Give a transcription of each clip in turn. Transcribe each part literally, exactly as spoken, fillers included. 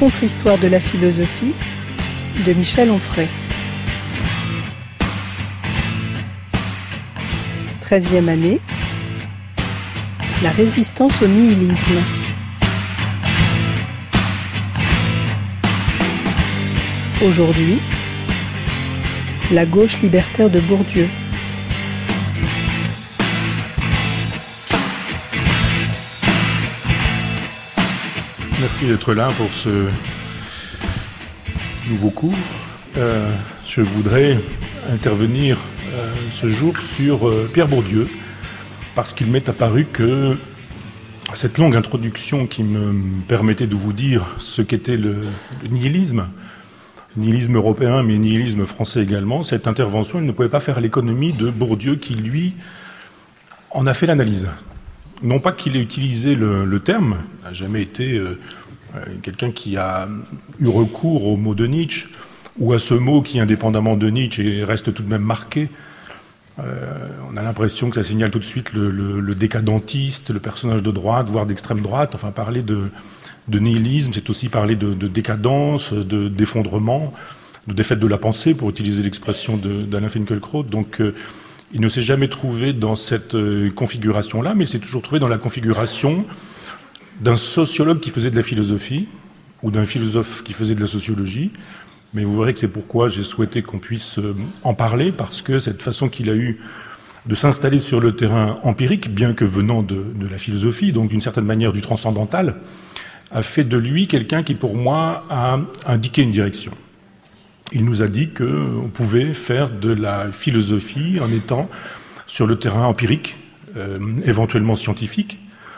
contre-histoire de la philosophie de Michel Onfray. Treizième année, la résistance au nihilisme. Aujourd'hui, la gauche libertaire de Bourdieu. Merci d'être là pour ce nouveau cours. Euh, je voudrais intervenir euh, ce jour sur euh, Pierre Bourdieu, parce qu'il m'est apparu que cette longue introduction qui me permettait de vous dire ce qu'était le, le nihilisme, nihilisme européen mais nihilisme français également, cette intervention, elle ne pouvait pas faire l'économie de Bourdieu qui, lui, en a fait l'analyse. Non pas qu'il ait utilisé le, le terme, n'a jamais été euh, quelqu'un qui a eu recours au mot de Nietzsche, ou à ce mot qui, indépendamment de Nietzsche, reste tout de même marqué. Euh, on a l'impression que ça signale tout de suite le, le, le décadentiste, le personnage de droite, voire d'extrême droite. Enfin, parler de, de nihilisme, c'est aussi parler de, de décadence, de, d'effondrement, de défaite de la pensée, pour utiliser l'expression de, d'Alain Finkielkraut. Donc, euh, il ne s'est jamais trouvé dans cette euh, configuration-là, mais il s'est toujours trouvé dans la configuration d'un sociologue qui faisait de la philosophie, ou d'un philosophe qui faisait de la sociologie. Mais vous verrez que c'est pourquoi j'ai souhaité qu'on puisse euh, en parler, parce que cette façon qu'il a eu de s'installer sur le terrain empirique, bien que venant de, de la philosophie, donc d'une certaine manière du transcendantal, a fait de lui quelqu'un qui, pour moi, a indiqué une direction. Il nous a dit qu'on pouvait faire de la philosophie en étant sur le terrain empirique, euh, éventuellement scientifique.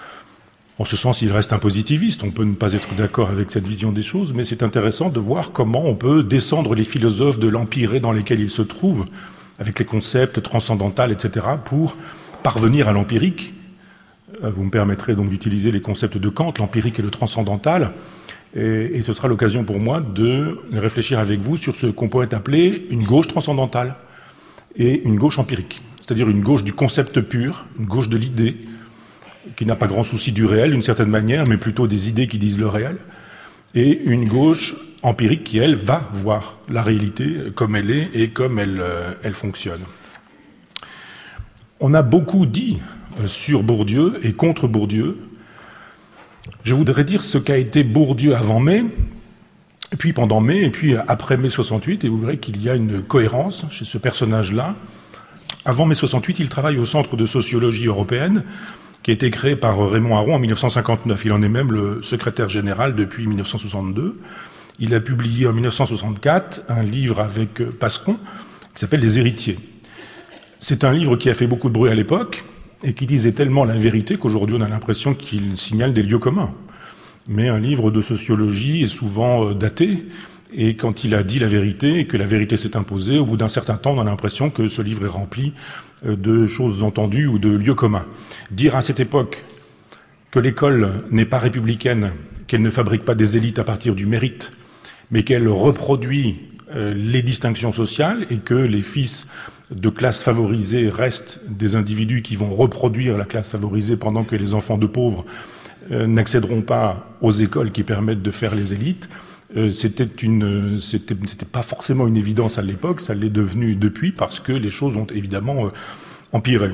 En ce sens, il reste un positiviste. On peut ne pas être d'accord avec cette vision des choses, mais c'est intéressant de voir comment on peut descendre les philosophes de l'empiré dans lesquels ils se trouvent, avec les concepts transcendantaux, et cetera, pour parvenir à l'empirique. Vous me permettrez donc d'utiliser les concepts de Kant, l'empirique et le transcendantal. Et, et ce sera l'occasion pour moi de réfléchir avec vous sur ce qu'on pourrait appeler une gauche transcendantale et une gauche empirique. C'est-à-dire une gauche du concept pur, une gauche de l'idée, qui n'a pas grand souci du réel d'une certaine manière, mais plutôt des idées qui disent le réel, et une gauche empirique qui, elle, va voir la réalité comme elle est et comme elle, euh, elle fonctionne. On a beaucoup dit sur Bourdieu et contre Bourdieu. Je voudrais dire ce qu'a été Bourdieu avant mai, puis pendant mai, et puis après mai soixante-huit, et vous verrez qu'il y a une cohérence chez ce personnage-là. Avant mai soixante-huit, il travaille au Centre de sociologie européenne, qui a été créé par Raymond Aron en mille neuf cent cinquante-neuf. Il en est même le secrétaire général depuis mille neuf cent soixante-deux. Il a publié en mille neuf cent soixante-quatre un livre avec Passeron qui s'appelle « Les héritiers ». C'est un livre qui a fait beaucoup de bruit à l'époque et qui disait tellement la vérité qu'aujourd'hui on a l'impression qu'il signale des lieux communs. Mais un livre de sociologie est souvent daté, et quand il a dit la vérité et que la vérité s'est imposée, au bout d'un certain temps on a l'impression que ce livre est rempli de choses entendues ou de lieux communs. Dire à cette époque que l'école n'est pas républicaine, qu'elle ne fabrique pas des élites à partir du mérite, mais qu'elle reproduit euh, les distinctions sociales et que les fils de classes favorisées restent des individus qui vont reproduire la classe favorisée pendant que les enfants de pauvres euh, n'accéderont pas aux écoles qui permettent de faire les élites, euh, c'était une, c'était, c'était pas forcément une évidence à l'époque, ça l'est devenu depuis parce que les choses ont évidemment euh, empiré.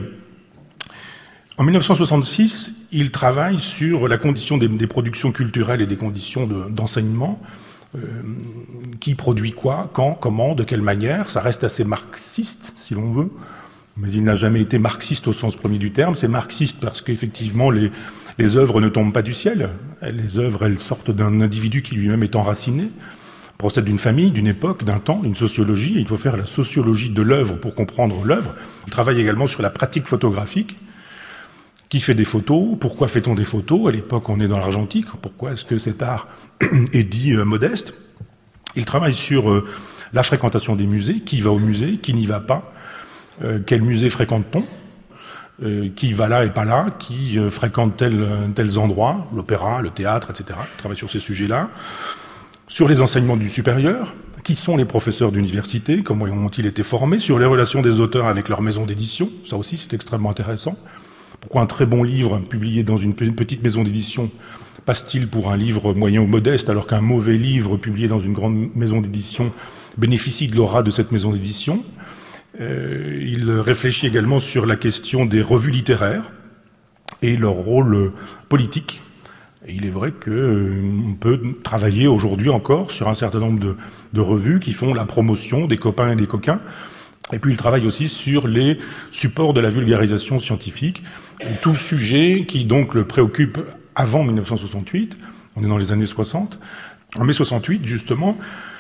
En mille neuf cent soixante-six, il travaille sur la condition des, des productions culturelles et des conditions de, d'enseignement. Euh, qui produit quoi, quand, comment, de quelle manière. Ça reste assez marxiste, si l'on veut, mais il n'a jamais été marxiste au sens premier du terme. C'est marxiste parce qu'effectivement, les, les œuvres ne tombent pas du ciel. Les œuvres, elles sortent d'un individu qui lui-même est enraciné, procède d'une famille, d'une époque, d'un temps, d'une sociologie. Et il faut faire la sociologie de l'œuvre pour comprendre l'œuvre. Il travaille également sur la pratique photographique. Qui fait des photos? Pourquoi fait-on des photos? À l'époque, on est dans l'argentique. Pourquoi est-ce que cet art est dit euh, modeste? Il travaille sur euh, la fréquentation des musées. Qui va au musée? Qui n'y va pas? euh, Quel musée fréquente-t-on? euh, Qui va là et pas là? Qui euh, fréquente tel, tels endroits? L'opéra, le théâtre, et cetera. Il travaille sur ces sujets-là. Sur les enseignements du supérieur. Qui sont les professeurs d'université? Comment ont-ils été formés? Sur les relations des auteurs avec leur maison d'édition. Ça aussi, c'est extrêmement intéressant. Pourquoi un très bon livre publié dans une petite maison d'édition passe-t-il pour un livre moyen ou modeste, alors qu'un mauvais livre publié dans une grande maison d'édition bénéficie de l'aura de cette maison d'édition? euh, Il réfléchit également sur la question des revues littéraires et leur rôle politique. Et il est vrai qu'on euh, peut travailler aujourd'hui encore sur un certain nombre de, de revues qui font la promotion des copains et des coquins. Et puis il travaille aussi sur les supports de la vulgarisation scientifique, tout sujet qui donc le préoccupe avant mille neuf cent soixante-huit, on est dans les années soixante. En mai soixante-huit, justement,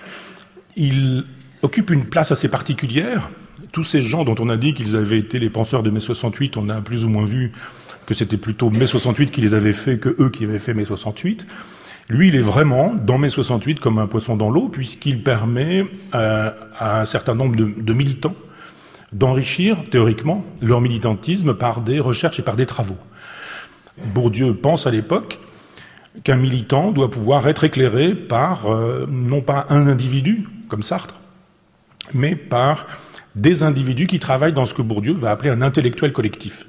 il occupe une place assez particulière. Tous ces gens dont on a dit qu'ils avaient été les penseurs de mai soixante-huit, on a plus ou moins vu que c'était plutôt mai soixante-huit qui les avait fait que eux qui avaient fait mai soixante-huit. Lui, il est vraiment dans mai soixante-huit comme un poisson dans l'eau, puisqu'il permet euh, à un certain nombre de, de militants d'enrichir, théoriquement, leur militantisme par des recherches et par des travaux. Bourdieu pense à l'époque qu'un militant doit pouvoir être éclairé par, euh, non pas un individu, comme Sartre, mais par des individus qui travaillent dans ce que Bourdieu va appeler un intellectuel collectif.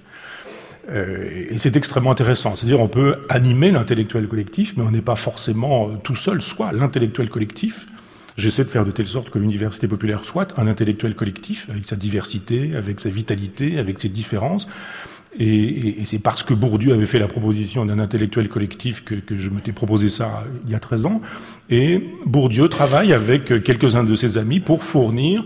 Euh, et c'est extrêmement intéressant. C'est-à-dire on peut animer l'intellectuel collectif, mais on n'est pas forcément tout seul, soit l'intellectuel collectif. J'essaie de faire de telle sorte que l'université populaire soit un intellectuel collectif, avec sa diversité, avec sa vitalité, avec ses différences. Et, et, et c'est parce que Bourdieu avait fait la proposition d'un intellectuel collectif que, que je m'étais proposé ça il y a treize ans. Et Bourdieu travaille avec quelques-uns de ses amis pour fournir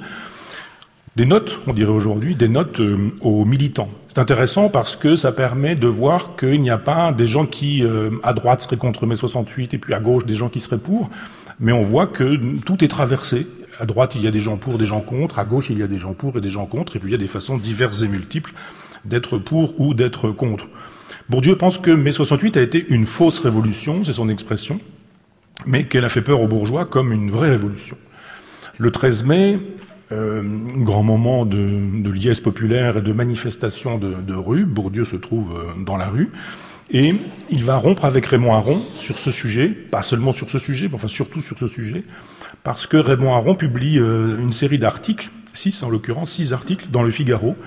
des notes, on dirait aujourd'hui, des notes euh, aux militants. C'est intéressant parce que ça permet de voir qu'il n'y a pas des gens qui, euh, à droite, seraient contre mai soixante-huit et puis à gauche, des gens qui seraient pour, mais on voit que tout est traversé. À droite, il y a des gens pour, des gens contre, à gauche, il y a des gens pour et des gens contre, et puis il y a des façons diverses et multiples d'être pour ou d'être contre. Bourdieu pense que mai soixante-huit a été une fausse révolution, c'est son expression, mais qu'elle a fait peur aux bourgeois comme une vraie révolution. Le treize mai, Euh, grand moment de, de liesse populaire et de manifestation de, de rue. Bourdieu se trouve euh, dans la rue et il va rompre avec Raymond Aron sur ce sujet, pas seulement sur ce sujet, mais enfin surtout sur ce sujet, parce que Raymond Aron publie euh, une série d'articles, six en l'occurrence, six articles dans le Figaro,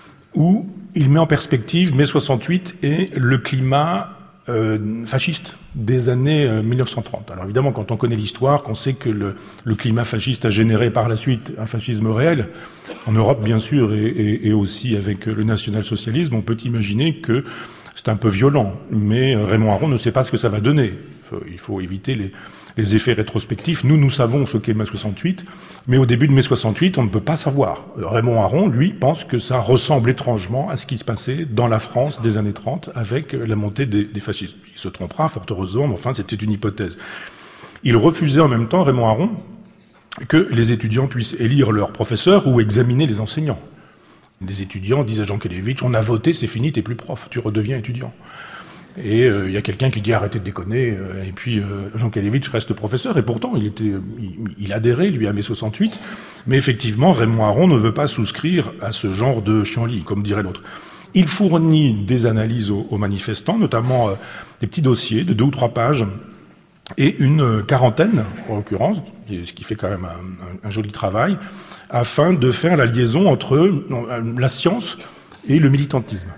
où il met en perspective mai soixante-huit et le climat Euh, fasciste des années euh, mille neuf cent trente. Alors évidemment, quand on connaît l'histoire, qu'on sait que le, le climat fasciste a généré par la suite un fascisme réel, en Europe bien sûr, et, et, et aussi avec le national-socialisme, on peut imaginer que c'est un peu violent. Mais Raymond Aron ne sait pas ce que ça va donner. Il faut, il faut éviter les, les effets rétrospectifs. Nous, nous savons ce qu'est mai soixante-huit, mais au début de mai soixante-huit, on ne peut pas savoir. Raymond Aron, lui, pense que ça ressemble étrangement à ce qui se passait dans la France des années trente avec la montée des, des fascistes. Il se trompera, fort heureusement, mais enfin, c'était une hypothèse. Il refusait en même temps, Raymond Aron, que les étudiants puissent élire leurs professeurs ou examiner les enseignants. Des étudiants disaient à Jankélévitch, on a voté, c'est fini, t'es plus prof, tu redeviens étudiant. Et il euh, y a quelqu'un qui dit arrêtez de déconner, euh, et puis euh, Jankélévitch reste professeur, et pourtant il était, il, il adhérait lui à mai soixante-huit, mais effectivement Raymond Aron ne veut pas souscrire à ce genre de chienlit, comme dirait l'autre. Il fournit des analyses aux, aux manifestants, notamment euh, des petits dossiers de deux ou trois pages, et une quarantaine, en l'occurrence, ce qui fait quand même un, un, un joli travail, afin de faire la liaison entre la science et le militantisme.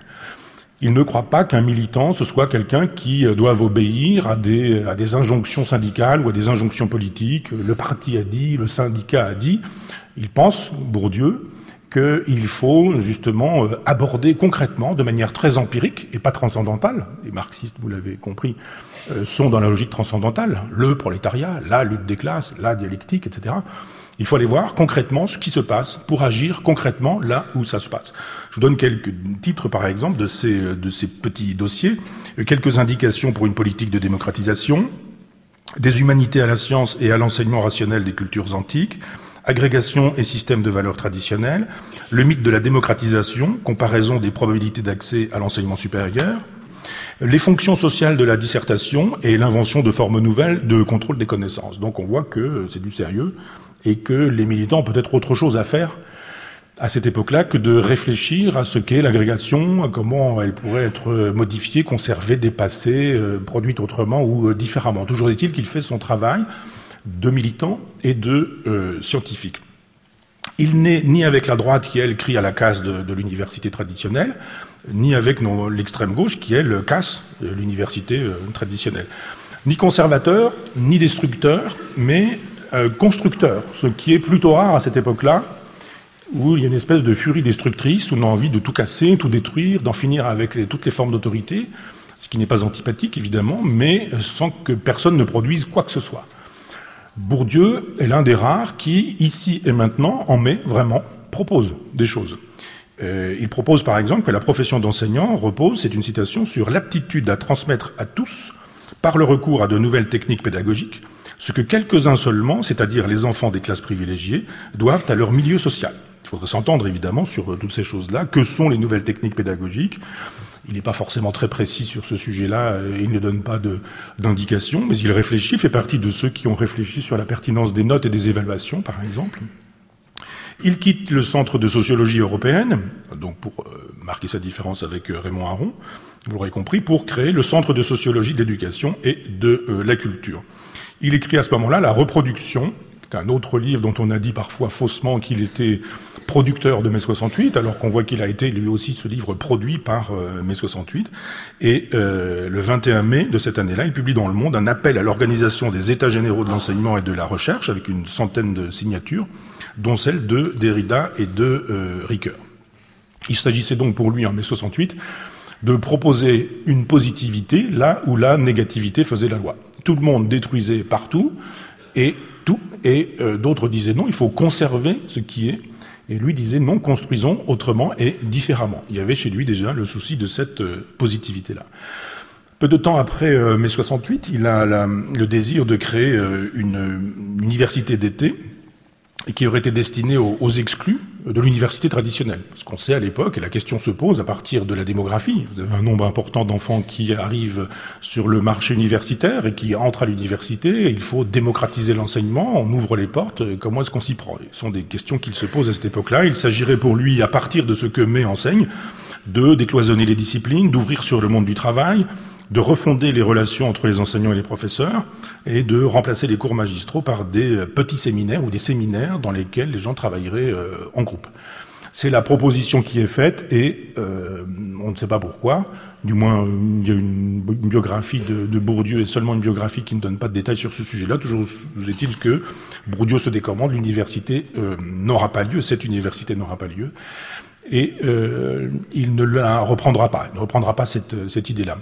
Il ne croit pas qu'un militant, ce soit quelqu'un qui doive obéir à des, à des injonctions syndicales ou à des injonctions politiques. Le parti a dit, le syndicat a dit. Il pense, Bourdieu, qu'il faut justement aborder concrètement, de manière très empirique et pas transcendantale. Les marxistes, vous l'avez compris, sont dans la logique transcendantale. Le prolétariat, la lutte des classes, la dialectique, et cetera. Il faut aller voir concrètement ce qui se passe pour agir concrètement là où ça se passe. Je vous donne quelques titres, par exemple, de ces, de ces petits dossiers. Quelques indications pour une politique de démocratisation, des humanités à la science et à l'enseignement rationnel des cultures antiques, agrégation et système de valeurs traditionnelles, le mythe de la démocratisation, comparaison des probabilités d'accès à l'enseignement supérieur, les fonctions sociales de la dissertation et l'invention de formes nouvelles de contrôle des connaissances. Donc on voit que c'est du sérieux et que les militants ont peut-être autre chose à faire à cette époque-là que de réfléchir à ce qu'est l'agrégation, comment elle pourrait être modifiée, conservée, dépassée, produite autrement ou différemment. Toujours est-il qu'il fait son travail de militant et de euh, scientifique. Il n'est ni avec la droite qui, elle, crie à la casse de, de l'université traditionnelle, ni avec non, l'extrême gauche qui, elle, casse l'université euh, traditionnelle. Ni conservateur, ni destructeur, mais euh, constructeur, ce qui est plutôt rare à cette époque-là, où il y a une espèce de furie destructrice, où on a envie de tout casser, tout détruire, d'en finir avec les, toutes les formes d'autorité, ce qui n'est pas antipathique, évidemment, mais sans que personne ne produise quoi que ce soit. Bourdieu est l'un des rares qui, ici et maintenant, en mai, vraiment, propose des choses. Euh, il propose, par exemple, que la profession d'enseignant repose, c'est une citation, sur l'aptitude à transmettre à tous, par le recours à de nouvelles techniques pédagogiques, ce que quelques-uns seulement, c'est-à-dire les enfants des classes privilégiées, doivent à leur milieu social. Il faudrait s'entendre évidemment sur toutes ces choses-là. Que sont les nouvelles techniques pédagogiques ? Il n'est pas forcément très précis sur ce sujet-là, et il ne donne pas de, d'indication, mais il réfléchit, fait partie de ceux qui ont réfléchi sur la pertinence des notes et des évaluations, par exemple. Il quitte le Centre de sociologie européenne, donc pour euh, marquer sa différence avec euh, Raymond Aron, vous l'aurez compris, pour créer le Centre de sociologie de l'éducation et de euh, la culture. Il écrit à ce moment-là La reproduction, c'est un autre livre dont on a dit parfois faussement qu'il était producteur de mai soixante-huit, alors qu'on voit qu'il a été lui aussi ce livre produit par euh, mai soixante-huit. Et euh, le vingt et un mai de cette année-là, il publie dans Le Monde un appel à l'organisation des États généraux de l'enseignement et de la recherche, avec une centaine de signatures, dont celle de Derrida et de euh, Ricoeur. Il s'agissait donc pour lui, en mai soixante-huit, de proposer une positivité là où la négativité faisait la loi. Tout le monde détruisait partout, et tout, et euh, d'autres disaient non, il faut conserver ce qui est, et lui disait non, construisons autrement et différemment. Il y avait chez lui déjà le souci de cette euh, positivité-là. Peu de temps après euh, mai soixante-huit, il a la, le désir de créer euh, une, une université d'été, et qui aurait été destiné aux, aux exclus de l'université traditionnelle. Parce qu'on sait à l'époque, et la question se pose à partir de la démographie, vous avez un nombre important d'enfants qui arrivent sur le marché universitaire et qui entrent à l'université, il faut démocratiser l'enseignement, on ouvre les portes, comment est-ce qu'on s'y prend ? Ce sont des questions qu'il se pose à cette époque-là. Il s'agirait pour lui, à partir de ce que May enseigne, de décloisonner les disciplines, d'ouvrir sur le monde du travail, de refonder les relations entre les enseignants et les professeurs et de remplacer les cours magistraux par des petits séminaires ou des séminaires dans lesquels les gens travailleraient euh, en groupe. C'est la proposition qui est faite et euh, on ne sait pas pourquoi. Du moins, il y a une, une biographie de, de Bourdieu et seulement une biographie qui ne donne pas de détails sur ce sujet-là. Toujours est-il que Bourdieu se décommande, l'université euh, n'aura pas lieu, cette université n'aura pas lieu et euh, il ne la reprendra pas, il ne reprendra pas cette, cette idée-là.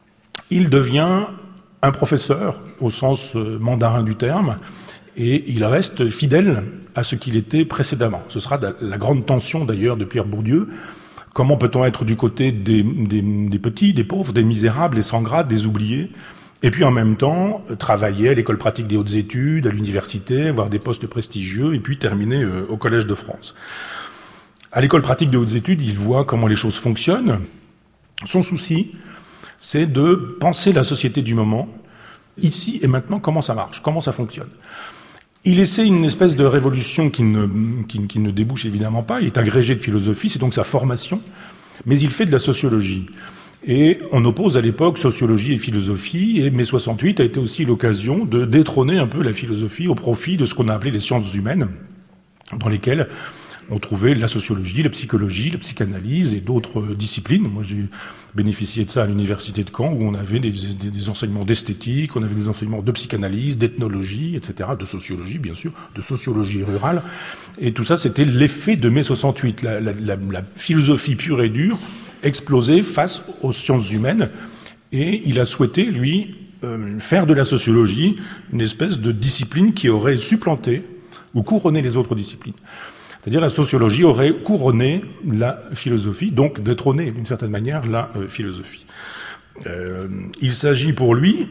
Il devient un professeur au sens mandarin du terme et il reste fidèle à ce qu'il était précédemment. Ce sera la grande tension d'ailleurs de Pierre Bourdieu. Comment peut-on être du côté des, des, des petits, des pauvres, des misérables, des sans grade, des oubliés, et puis en même temps travailler à l'école pratique des hautes études, à l'université, avoir des postes prestigieux et puis terminer euh, au Collège de France. À l'école pratique des hautes études, il voit comment les choses fonctionnent. Son souci, c'est de penser la société du moment, ici et maintenant, comment ça marche, comment ça fonctionne. Il essaie une espèce de révolution qui ne, qui, qui ne débouche évidemment pas, il est agrégé de philosophie, c'est donc sa formation, mais il fait de la sociologie. Et on oppose à l'époque sociologie et philosophie, et mai soixante-huit a été aussi l'occasion de détrôner un peu la philosophie au profit de ce qu'on a appelé les sciences humaines, dans lesquelles on trouvait la sociologie, la psychologie, la psychanalyse et d'autres disciplines. Moi, j'ai bénéficié de ça à l'université de Caen, où on avait des, des, des enseignements d'esthétique, on avait des enseignements de psychanalyse, d'ethnologie, et cetera, de sociologie, bien sûr, de sociologie rurale. Et tout ça, c'était l'effet de mai soixante-huit. La, la, la, la philosophie pure et dure explosait face aux sciences humaines. Et il a souhaité, lui, euh, faire de la sociologie une espèce de discipline qui aurait supplanté ou couronné les autres disciplines. C'est-à-dire la sociologie aurait couronné la philosophie, donc détrôné d'une certaine manière la euh, philosophie. Euh, il s'agit pour lui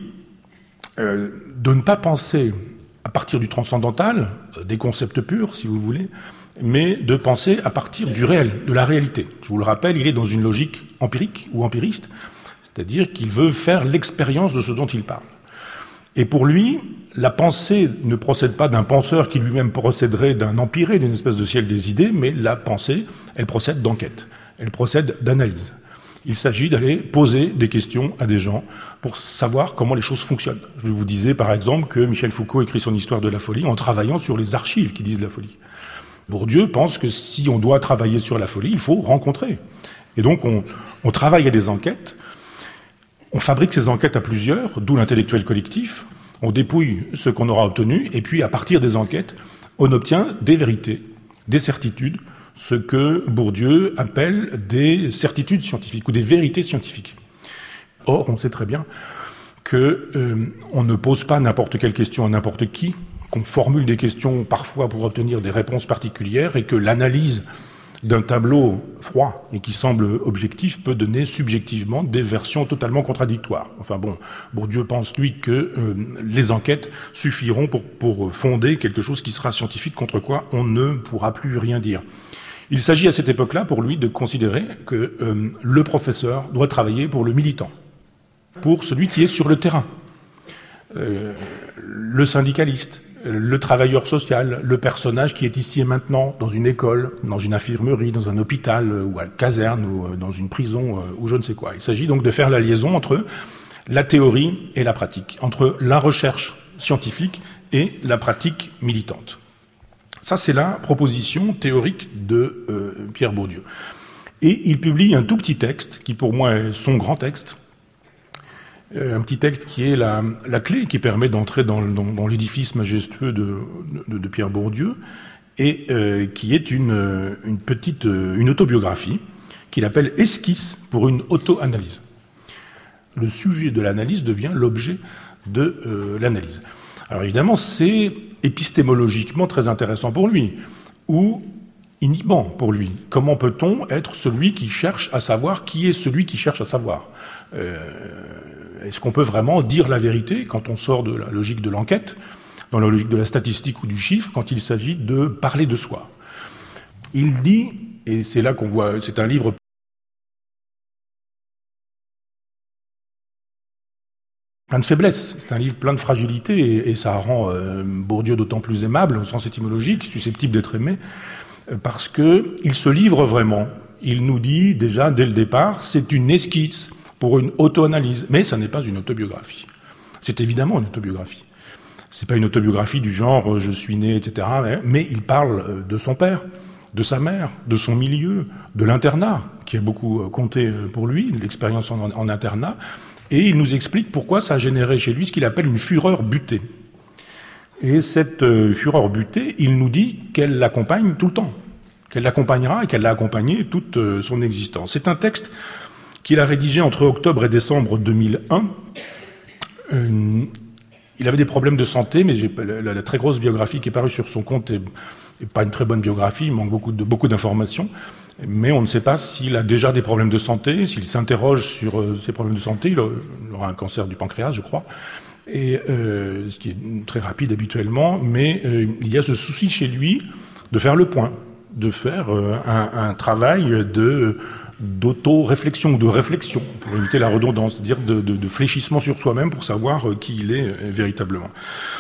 euh, de ne pas penser à partir du transcendantal, euh, des concepts purs si vous voulez, mais de penser à partir du réel, de la réalité. Je vous le rappelle, il est dans une logique empirique ou empiriste, c'est-à-dire qu'il veut faire l'expérience de ce dont il parle. Et pour lui, la pensée ne procède pas d'un penseur qui lui-même procéderait d'un empiré, d'une espèce de ciel des idées, mais la pensée, elle procède d'enquête, elle procède d'analyse. Il s'agit d'aller poser des questions à des gens pour savoir comment les choses fonctionnent. Je vous disais par exemple que Michel Foucault écrit son histoire de la folie en travaillant sur les archives qui disent la folie. Bourdieu pense que si on doit travailler sur la folie, il faut rencontrer. Et donc on, on travaille à des enquêtes, on fabrique ces enquêtes à plusieurs, d'où l'intellectuel collectif, on dépouille ce qu'on aura obtenu, et puis à partir des enquêtes, on obtient des vérités, des certitudes, ce que Bourdieu appelle des certitudes scientifiques ou des vérités scientifiques. Or, on sait très bien que euh, on ne pose pas n'importe quelle question à n'importe qui, qu'on formule des questions parfois pour obtenir des réponses particulières, et que l'analyse d'un tableau froid et qui semble objectif peut donner subjectivement des versions totalement contradictoires. Enfin bon, Bourdieu pense, lui, que euh, les enquêtes suffiront pour, pour fonder quelque chose qui sera scientifique, contre quoi on ne pourra plus rien dire. Il s'agit à cette époque-là, pour lui, de considérer que euh, le professeur doit travailler pour le militant, pour celui qui est sur le terrain, euh, le syndicaliste, le travailleur social, le personnage qui est ici et maintenant dans une école, dans une infirmerie, dans un hôpital, ou à la caserne, ou dans une prison, ou je ne sais quoi. Il s'agit donc de faire la liaison entre la théorie et la pratique, entre la recherche scientifique et la pratique militante. Ça, c'est la proposition théorique de euh, Pierre Bourdieu. Et il publie un tout petit texte, qui pour moi est son grand texte, un petit texte qui est la, la clé qui permet d'entrer dans, dans, dans l'édifice majestueux de, de, de Pierre Bourdieu, et euh, qui est une, une petite une autobiographie qu'il appelle « Esquisse pour une auto-analyse ». Le sujet de l'analyse devient l'objet de euh, l'analyse. Alors évidemment, c'est épistémologiquement très intéressant pour lui, ou inhibant pour lui. Comment peut-on être celui qui cherche à savoir qui est celui qui cherche à savoir ? euh, Est-ce qu'on peut vraiment dire la vérité quand on sort de la logique de l'enquête, dans la logique de la statistique ou du chiffre, quand il s'agit de parler de soi ? Il dit, et c'est là qu'on voit, c'est un livre plein de faiblesses, c'est un livre plein de fragilité, et, et ça rend euh, Bourdieu d'autant plus aimable, au sens étymologique, susceptible d'être aimé, parce qu'il se livre vraiment. Il nous dit déjà, dès le départ, c'est une esquisse pour une auto-analyse. Mais ça n'est pas une autobiographie. C'est évidemment une autobiographie. C'est pas une autobiographie du genre « je suis né », et cetera. Mais il parle de son père, de sa mère, de son milieu, de l'internat, qui a beaucoup compté pour lui, l'expérience en, en internat. Et il nous explique pourquoi ça a généré chez lui ce qu'il appelle une fureur butée. Et cette euh, fureur butée, il nous dit qu'elle l'accompagne tout le temps, qu'elle l'accompagnera et qu'elle l'a accompagné toute euh, son existence. C'est un texte qu'il a rédigé entre octobre et décembre deux mille un. Euh, il avait des problèmes de santé, mais j'ai, la, la très grosse biographie qui est parue sur son compte n'est pas une très bonne biographie, il manque beaucoup, de, beaucoup d'informations. Mais on ne sait pas s'il a déjà des problèmes de santé, s'il s'interroge sur euh, ses problèmes de santé. Il aura un cancer du pancréas, je crois, et euh, ce qui est très rapide habituellement. Mais euh, il y a ce souci chez lui de faire le point, de faire euh, un, un travail de d'auto-réflexion ou de réflexion, pour éviter la redondance, c'est-à-dire de, de, de fléchissement sur soi-même pour savoir euh, qui il est euh, véritablement.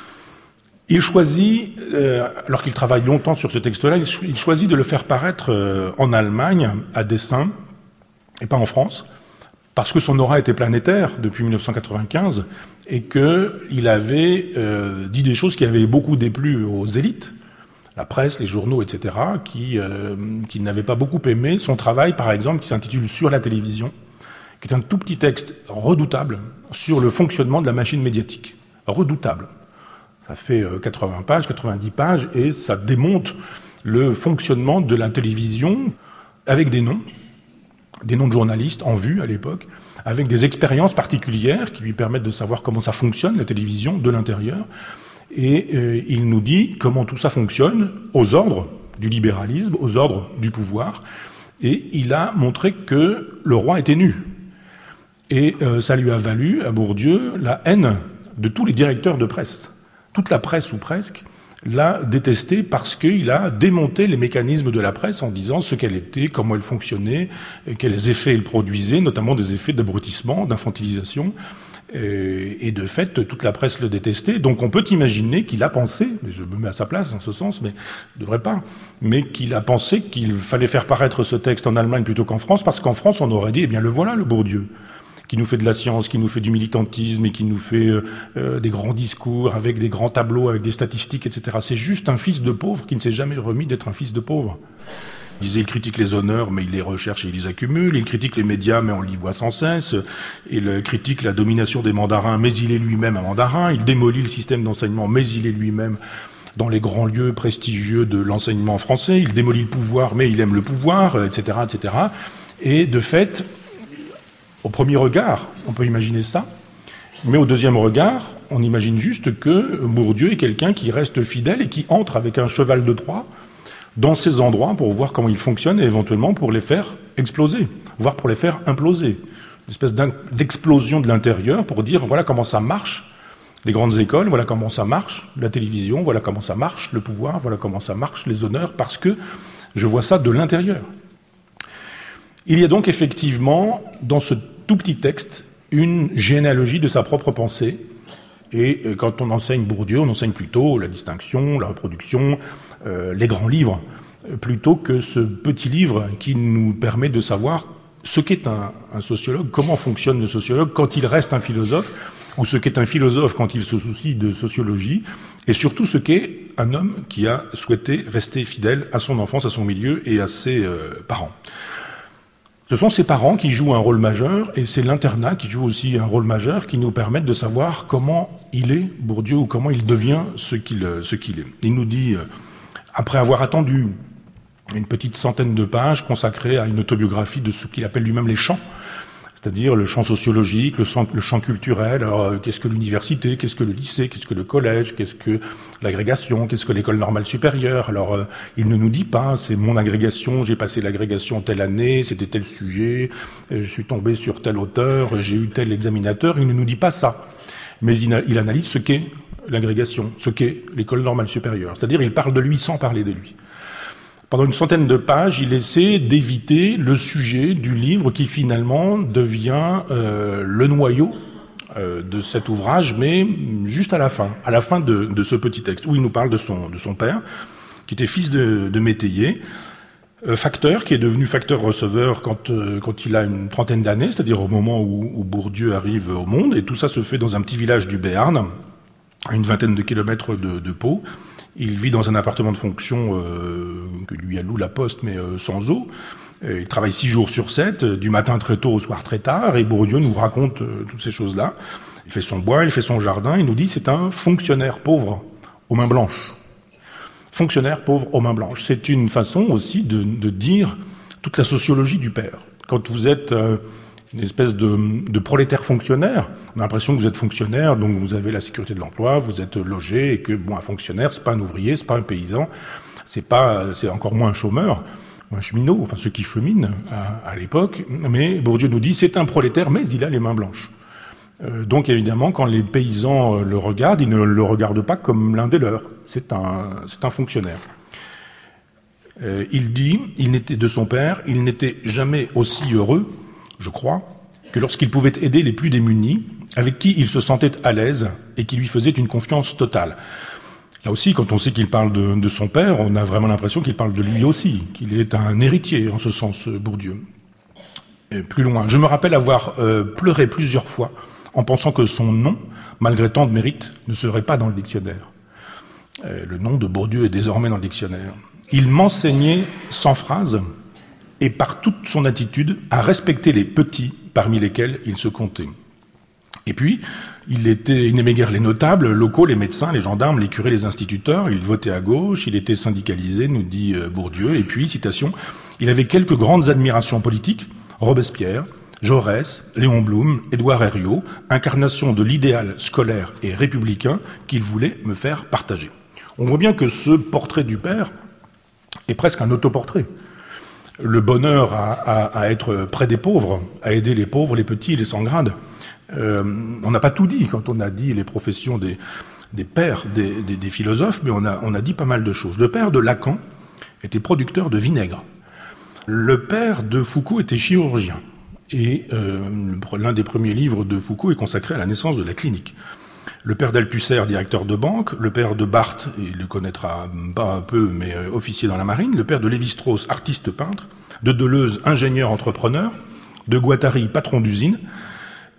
Il choisit, euh, alors qu'il travaille longtemps sur ce texte-là, il, cho- il choisit de le faire paraître euh, en Allemagne, à dessein, et pas en France, parce que son aura était planétaire depuis mille neuf cent quatre-vingt-quinze, et qu'il avait euh, dit des choses qui avaient beaucoup déplu aux élites, la presse, les journaux, et cetera, qui, euh, qui n'avaient pas beaucoup aimé son travail, par exemple, qui s'intitule « Sur la télévision », qui est un tout petit texte redoutable sur le fonctionnement de la machine médiatique. Redoutable. Ça fait quatre-vingts pages, quatre-vingt-dix pages, et ça démonte le fonctionnement de la télévision avec des noms, des noms de journalistes en vue à l'époque, avec des expériences particulières qui lui permettent de savoir comment ça fonctionne, la télévision, de l'intérieur. Et euh, il nous dit comment tout ça fonctionne aux ordres du libéralisme, aux ordres du pouvoir. Et il a montré que le roi était nu. Et euh, ça lui a valu, à Bourdieu, la haine de tous les directeurs de presse. Toute la presse, ou presque, l'a détesté parce qu'il a démonté les mécanismes de la presse en disant ce qu'elle était, comment elle fonctionnait, quels effets elle produisait, notamment des effets d'abrutissement, d'infantilisation. Et de fait, toute la presse le détestait. Donc on peut imaginer qu'il a pensé, je me mets à sa place en ce sens, mais je ne devrais pas, mais qu'il a pensé qu'il fallait faire paraître ce texte en Allemagne plutôt qu'en France, parce qu'en France, on aurait dit, eh bien le voilà, le Bourdieu, qui nous fait de la science, qui nous fait du militantisme et qui nous fait euh, des grands discours avec des grands tableaux, avec des statistiques, et cetera. C'est juste un fils de pauvre qui ne s'est jamais remis d'être un fils de pauvre. Il disait, il critique les honneurs, mais il les recherche et il les accumule. Il critique les médias, mais on l'y voit sans cesse. Il critique la domination des mandarins, mais il est lui-même un mandarin. Il démolit le système d'enseignement, mais il est lui-même dans les grands lieux prestigieux de l'enseignement français. Il démolit le pouvoir, mais il aime le pouvoir, et cetera, et cetera. Et de fait, au premier regard, on peut imaginer ça. Mais au deuxième regard, on imagine juste que Bourdieu est quelqu'un qui reste fidèle et qui entre avec un cheval de Troie dans ces endroits pour voir comment ils fonctionnent et éventuellement pour les faire exploser, voire pour les faire imploser. Une espèce d'explosion de l'intérieur pour dire voilà comment ça marche, les grandes écoles, voilà comment ça marche, la télévision, voilà comment ça marche, le pouvoir, voilà comment ça marche, les honneurs, parce que je vois ça de l'intérieur. Il y a donc effectivement, dans ce tout petit texte, une généalogie de sa propre pensée. Et quand on enseigne Bourdieu, on enseigne plutôt la distinction, la reproduction, euh, les grands livres, plutôt que ce petit livre qui nous permet de savoir ce qu'est un, un sociologue, comment fonctionne le sociologue quand il reste un philosophe, ou ce qu'est un philosophe quand il se soucie de sociologie, et surtout ce qu'est un homme qui a souhaité rester fidèle à son enfance, à son milieu et à ses euh, parents. Ce sont ses parents qui jouent un rôle majeur, et c'est l'internat qui joue aussi un rôle majeur, qui nous permettent de savoir comment il est, Bourdieu, ou comment il devient ce qu'il, ce qu'il est. Il nous dit, après avoir attendu une petite centaine de pages consacrées à une autobiographie de ce qu'il appelle lui-même les champs, c'est-à-dire le champ sociologique, le champ, le champ culturel, alors qu'est-ce que l'université, qu'est-ce que le lycée, qu'est-ce que le collège, qu'est-ce que l'agrégation, qu'est-ce que l'école normale supérieure. Alors euh, il ne nous dit pas, c'est mon agrégation, j'ai passé l'agrégation telle année, c'était tel sujet, je suis tombé sur tel auteur, j'ai eu tel examinateur, il ne nous dit pas ça. Mais il, a, il analyse ce qu'est l'agrégation, ce qu'est l'école normale supérieure. C'est-à-dire il parle de lui sans parler de lui. Pendant une centaine de pages, il essaie d'éviter le sujet du livre qui finalement devient euh, le noyau euh, de cet ouvrage, mais juste à la fin, à la fin de, de ce petit texte, où il nous parle de son, de son père, qui était fils de, de métayer, euh, facteur, qui est devenu facteur-receveur quand, euh, quand il a une trentaine d'années, c'est-à-dire au moment où, où Bourdieu arrive au monde, et tout ça se fait dans un petit village du Béarn, à une vingtaine de kilomètres de, de Pau. Il vit dans un appartement de fonction euh, que lui alloue la Poste, mais euh, sans eau. Et il travaille six jours sur sept, euh, du matin très tôt au soir très tard, et Bourdieu nous raconte euh, toutes ces choses-là. Il fait son bois, il fait son jardin, il nous dit c'est un fonctionnaire pauvre aux mains blanches. Fonctionnaire pauvre aux mains blanches. C'est une façon aussi de, de dire toute la sociologie du père. Quand vous êtes euh, une espèce de, de prolétaire fonctionnaire, on a l'impression que vous êtes fonctionnaire, donc vous avez la sécurité de l'emploi, vous êtes logé, et que bon, un fonctionnaire, c'est pas un ouvrier, c'est pas un paysan, c'est pas, c'est encore moins un chômeur, ou un cheminot, enfin ceux qui cheminent à, à l'époque. Mais Bourdieu nous dit c'est un prolétaire, mais il a les mains blanches. Euh, donc évidemment, quand les paysans euh, le regardent, ils ne le regardent pas comme l'un des leurs. C'est un, c'est un fonctionnaire. Euh, il dit, il n'était de son père, il n'était jamais aussi heureux, je crois, que lorsqu'il pouvait aider les plus démunis, avec qui il se sentait à l'aise et qui lui faisait une confiance totale. Là aussi, quand on sait qu'il parle de, de son père, on a vraiment l'impression qu'il parle de lui aussi, qu'il est un héritier, en ce sens, Bourdieu. Et plus loin, je me rappelle avoir euh, pleuré plusieurs fois en pensant que son nom, malgré tant de mérite, ne serait pas dans le dictionnaire. Euh, le nom de Bourdieu est désormais dans le dictionnaire. Il m'enseignait sans phrase, et par toute son attitude, à respecter les petits parmi lesquels il se comptait. Et puis, il était, il n'aimait guère les notables locaux, les médecins, les gendarmes, les curés, les instituteurs. Il votait à gauche, il était syndicalisé, nous dit Bourdieu. Et puis, citation, il avait quelques grandes admirations politiques, Robespierre, Jaurès, Léon Blum, Édouard Herriot, incarnation de l'idéal scolaire et républicain qu'il voulait me faire partager. On voit bien que ce portrait du père est presque un autoportrait. Le bonheur à, à, à être près des pauvres, à aider les pauvres, les petits, les sans grade. Euh, on n'a pas tout dit quand on a dit les professions des, des pères, des, des, des philosophes, mais on a, on a dit pas mal de choses. Le père de Lacan était producteur de vinaigre. Le père de Foucault était chirurgien. Et euh, l'un des premiers livres de Foucault est consacré à la naissance de la clinique. Le père d'Althusser, directeur de banque, le père de Barthes, il le connaîtra pas un peu, mais euh, officier dans la marine, le père de Lévi-Strauss, artiste peintre, de Deleuze, ingénieur entrepreneur, de Guattari, patron d'usine,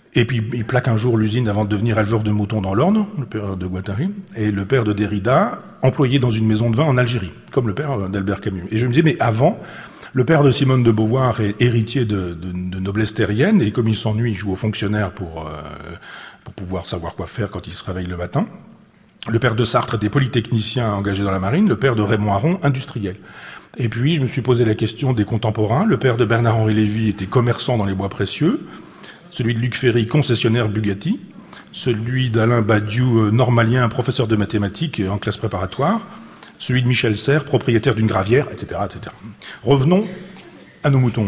Et puis il plaque un jour l'usine avant de devenir éleveur de moutons dans l'Orne, le père de Guattari, et le père de Derrida, employé dans une maison de vin en Algérie, comme le père d'Albert Camus. Et je me disais, mais avant, le père de Simone de Beauvoir est héritier de, de, de noblesse terrienne, et comme il s'ennuie, il joue au fonctionnaire pour, euh, pour pouvoir savoir quoi faire quand il se réveille le matin. Le père de Sartre était polytechnicien engagé dans la marine, le père de Raymond Aron, industriel. Et puis, je me suis posé la question des contemporains. Le père de Bernard-Henri Lévy était commerçant dans les bois précieux. Celui de Luc Ferry, concessionnaire Bugatti. Celui d'Alain Badiou, normalien, professeur de mathématiques en classe préparatoire. Celui de Michel Serres, propriétaire d'une gravière, et cetera, et cetera. Revenons à nos moutons.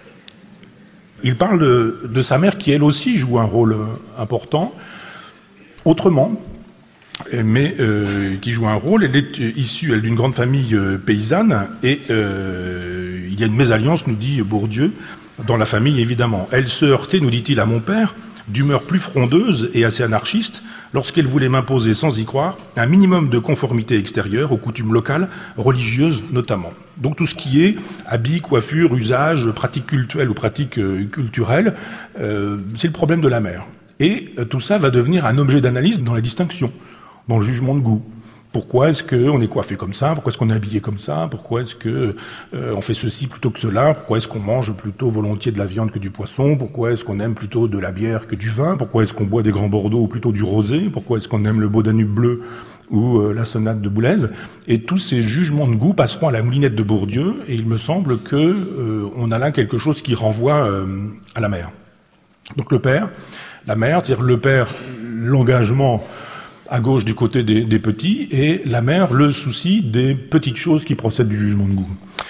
Il parle de, de sa mère qui, elle aussi, joue un rôle important, autrement, mais euh, qui joue un rôle. Elle est issue, elle, d'une grande famille euh, paysanne, et euh, il y a une mésalliance, nous dit Bourdieu, dans la famille, évidemment. Elle se heurtait, nous dit-il, à mon père, d'humeur plus frondeuse et assez anarchiste, lorsqu'elle voulait m'imposer, sans y croire, un minimum de conformité extérieure aux coutumes locales, religieuses notamment. Donc tout ce qui est habits, coiffure, usage, pratiques cultuelles ou pratiques euh, culturelles, euh, c'est le problème de la mère. Et euh, tout ça va devenir un objet d'analyse dans la distinction, dans le jugement de goût. Pourquoi est-ce qu'on est coiffé comme ça? Pourquoi est-ce qu'on est habillé comme ça? Pourquoi est-ce que euh, on fait ceci plutôt que cela? Pourquoi est-ce qu'on mange plutôt volontiers de la viande que du poisson? Pourquoi est-ce qu'on aime plutôt de la bière que du vin? Pourquoi est-ce qu'on boit des grands Bordeaux ou plutôt du rosé? Pourquoi est-ce qu'on aime le beau Danube bleu ou euh, la sonate de Boulez? Et tous ces jugements de goût passeront à la moulinette de Bourdieu, et il me semble que euh, on a là quelque chose qui renvoie euh, à la mère. Donc le père, la mère, c'est-à-dire le père, l'engagement à gauche du côté des, des petits, et la mère, le souci des petites choses qui procèdent du jugement de goût.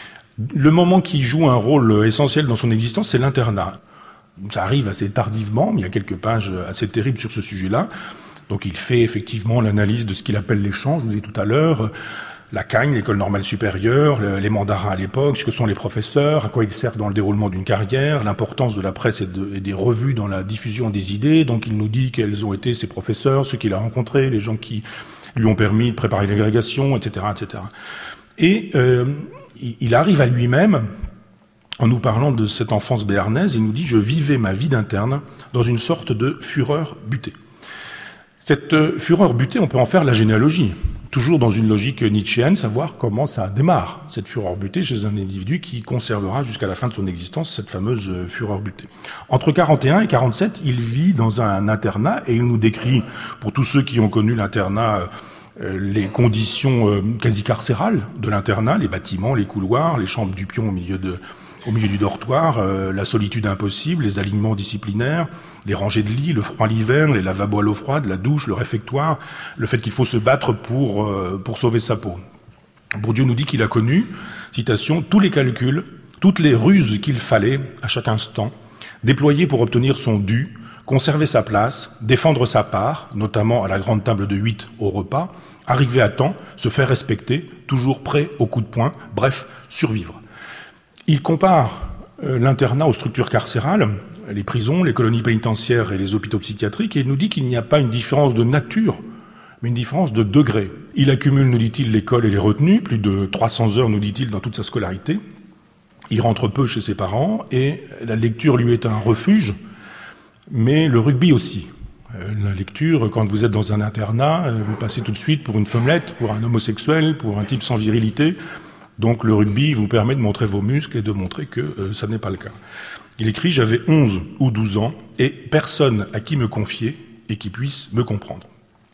Le moment qui joue un rôle essentiel dans son existence, c'est l'internat. Ça arrive assez tardivement, mais il y a quelques pages assez terribles sur ce sujet-là. Donc il fait effectivement l'analyse de ce qu'il appelle les champs, je vous ai dit tout à l'heure, la Cagne, l'école normale supérieure, les mandarins à l'époque, ce que sont les professeurs, à quoi ils servent dans le déroulement d'une carrière, l'importance de la presse et, de, et des revues dans la diffusion des idées. Donc il nous dit quels ont été ses professeurs, ceux qu'il a rencontrés, les gens qui lui ont permis de préparer l'agrégation, et cetera, et cetera. Et euh, il arrive à lui-même, en nous parlant de cette enfance béarnaise, il nous dit « Je vivais ma vie d'interne dans une sorte de fureur butée ». Cette fureur butée, on peut en faire la généalogie. Toujours dans une logique nietzschéenne, savoir comment ça démarre, cette fureur butée, chez un individu qui conservera jusqu'à la fin de son existence cette fameuse fureur butée. Entre quarante et un et quarante-sept, il vit dans un internat, et il nous décrit, pour tous ceux qui ont connu l'internat, euh, les conditions euh, quasi carcérales de l'internat, les bâtiments, les couloirs, les chambres du pion au milieu de... au milieu du dortoir, euh, la solitude impossible, les alignements disciplinaires, les rangées de lits, le froid l'hiver, les lavabos à l'eau froide, la douche, le réfectoire, le fait qu'il faut se battre pour, euh, pour sauver sa peau. Bourdieu nous dit qu'il a connu, citation, tous les calculs, toutes les ruses qu'il fallait, à chaque instant, déployer pour obtenir son dû, conserver sa place, défendre sa part, notamment à la grande table de huit au repas, arriver à temps, se faire respecter, toujours prêt au coup de poing, bref, survivre. Il compare euh, l'internat aux structures carcérales, les prisons, les colonies pénitentiaires et les hôpitaux psychiatriques, et il nous dit qu'il n'y a pas une différence de nature, mais une différence de degré. Il accumule, nous dit-il, l'école et les retenues, plus de trois cents heures, nous dit-il, dans toute sa scolarité. Il rentre peu chez ses parents, et la lecture lui est un refuge, mais le rugby aussi. Euh, la lecture, quand vous êtes dans un internat, euh, vous passez tout de suite pour une femmelette, pour un homosexuel, pour un type sans virilité. Donc le rugby vous permet de montrer vos muscles et de montrer que euh, ça n'est pas le cas. Il écrit « J'avais onze ou douze ans et personne à qui me confier et qui puisse me comprendre ».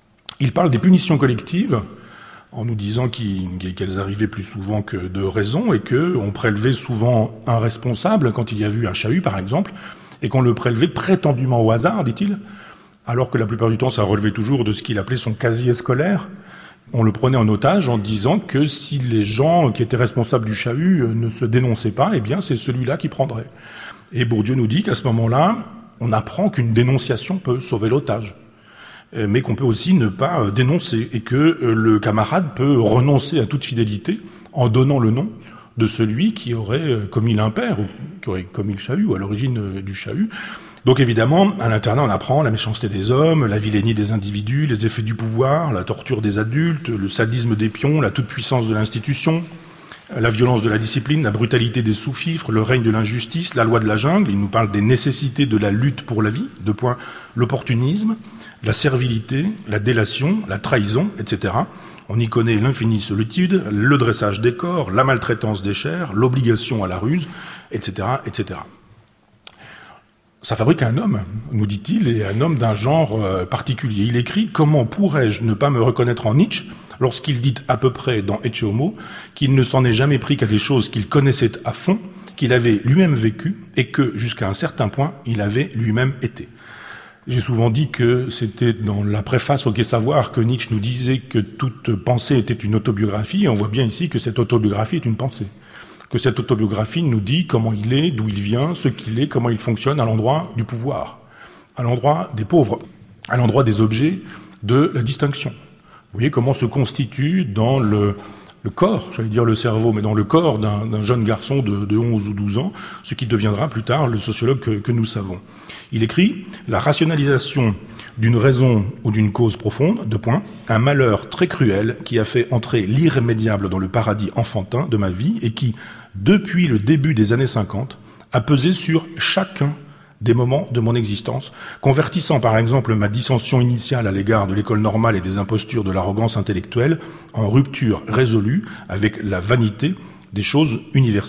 Il parle des punitions collectives en nous disant qu'elles arrivaient plus souvent que de raison et qu'on prélevait souvent un responsable quand il y a eu un chahut par exemple et qu'on le prélevait prétendument au hasard, dit-il, alors que la plupart du temps ça relevait toujours de ce qu'il appelait son casier scolaire. On le prenait en otage en disant que si les gens qui étaient responsables du chahut ne se dénonçaient pas, eh bien c'est celui-là qui prendrait. Et Bourdieu nous dit qu'à ce moment-là, on apprend qu'une dénonciation peut sauver l'otage, mais qu'on peut aussi ne pas dénoncer, et que le camarade peut renoncer à toute fidélité en donnant le nom de celui qui aurait commis l'impair, ou qui aurait commis le chahut, ou à l'origine du chahut. Donc évidemment, à l'internat, on apprend la méchanceté des hommes, la vilainie des individus, les effets du pouvoir, la torture des adultes, le sadisme des pions, la toute-puissance de l'institution, la violence de la discipline, la brutalité des sous-fifres, le règne de l'injustice, la loi de la jungle. Il nous parle des nécessités de la lutte pour la vie, deux points, l'opportunisme, la servilité, la délation, la trahison, et cetera. On y connaît l'infinie solitude, le dressage des corps, la maltraitance des chairs, l'obligation à la ruse, et cetera, et cetera. Ça fabrique un homme, nous dit-il, et un homme d'un genre euh, particulier. Il écrit « Comment pourrais-je ne pas me reconnaître en Nietzsche lorsqu'il dit à peu près dans Ecce Homo qu'il ne s'en est jamais pris qu'à des choses qu'il connaissait à fond, qu'il avait lui-même vécu et que, jusqu'à un certain point, il avait lui-même été ». J'ai souvent dit que c'était dans la préface au Gai Savoir que Nietzsche nous disait que toute pensée était une autobiographie, et on voit bien ici que cette autobiographie est une pensée. Que cette autobiographie nous dit comment il est, d'où il vient, ce qu'il est, comment il fonctionne à l'endroit du pouvoir, à l'endroit des pauvres, à l'endroit des objets de la distinction. Vous voyez comment se constitue dans le, le corps, j'allais dire le cerveau, mais dans le corps d'un, d'un jeune garçon de, de onze ou douze ans, ce qui deviendra plus tard le sociologue que, que nous savons. Il écrit « La rationalisation d'une raison ou d'une cause profonde, deux points, un malheur très cruel qui a fait entrer l'irrémédiable dans le paradis enfantin de ma vie et qui, depuis le début des années cinquante, a pesé sur chacun des moments de mon existence, convertissant par exemple ma dissension initiale à l'égard de l'école normale et des impostures de l'arrogance intellectuelle en rupture résolue avec la vanité des choses universitaires. »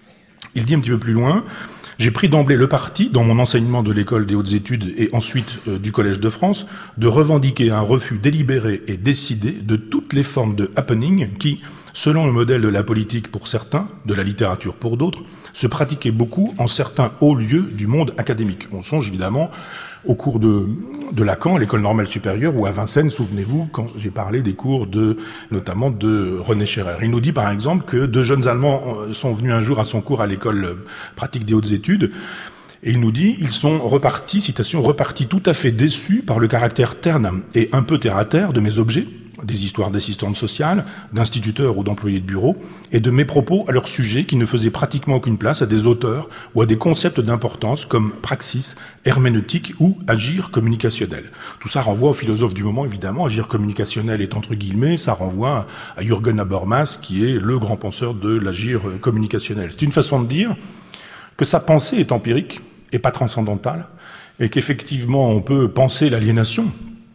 Il dit un petit peu plus loin « J'ai pris d'emblée le parti, dans mon enseignement de l'école des hautes études et ensuite euh, du Collège de France, de revendiquer un refus délibéré et décidé de toutes les formes de happening qui, selon le modèle de la politique pour certains, de la littérature pour d'autres, se pratiquaient beaucoup en certains hauts lieux du monde académique. On songe évidemment au cours de, de Lacan, à l'école normale supérieure, ou à Vincennes, souvenez-vous, quand j'ai parlé des cours de, notamment de René Scherrer. Il nous dit par exemple que deux jeunes Allemands sont venus un jour à son cours à l'école pratique des hautes études, et il nous dit, ils sont repartis, citation, repartis tout à fait déçus par le caractère terne et un peu terre-à-terre de mes objets, des histoires d'assistantes sociales, d'instituteurs ou d'employés de bureau, et de mes propos à leur sujet qui ne faisaient pratiquement aucune place à des auteurs ou à des concepts d'importance comme praxis, herméneutique ou agir communicationnel. Tout ça renvoie au philosophe du moment, évidemment. Agir communicationnel est entre guillemets, ça renvoie à Jürgen Habermas, qui est le grand penseur de l'agir communicationnel. C'est une façon de dire que sa pensée est empirique et pas transcendantale, et qu'effectivement on peut penser l'aliénation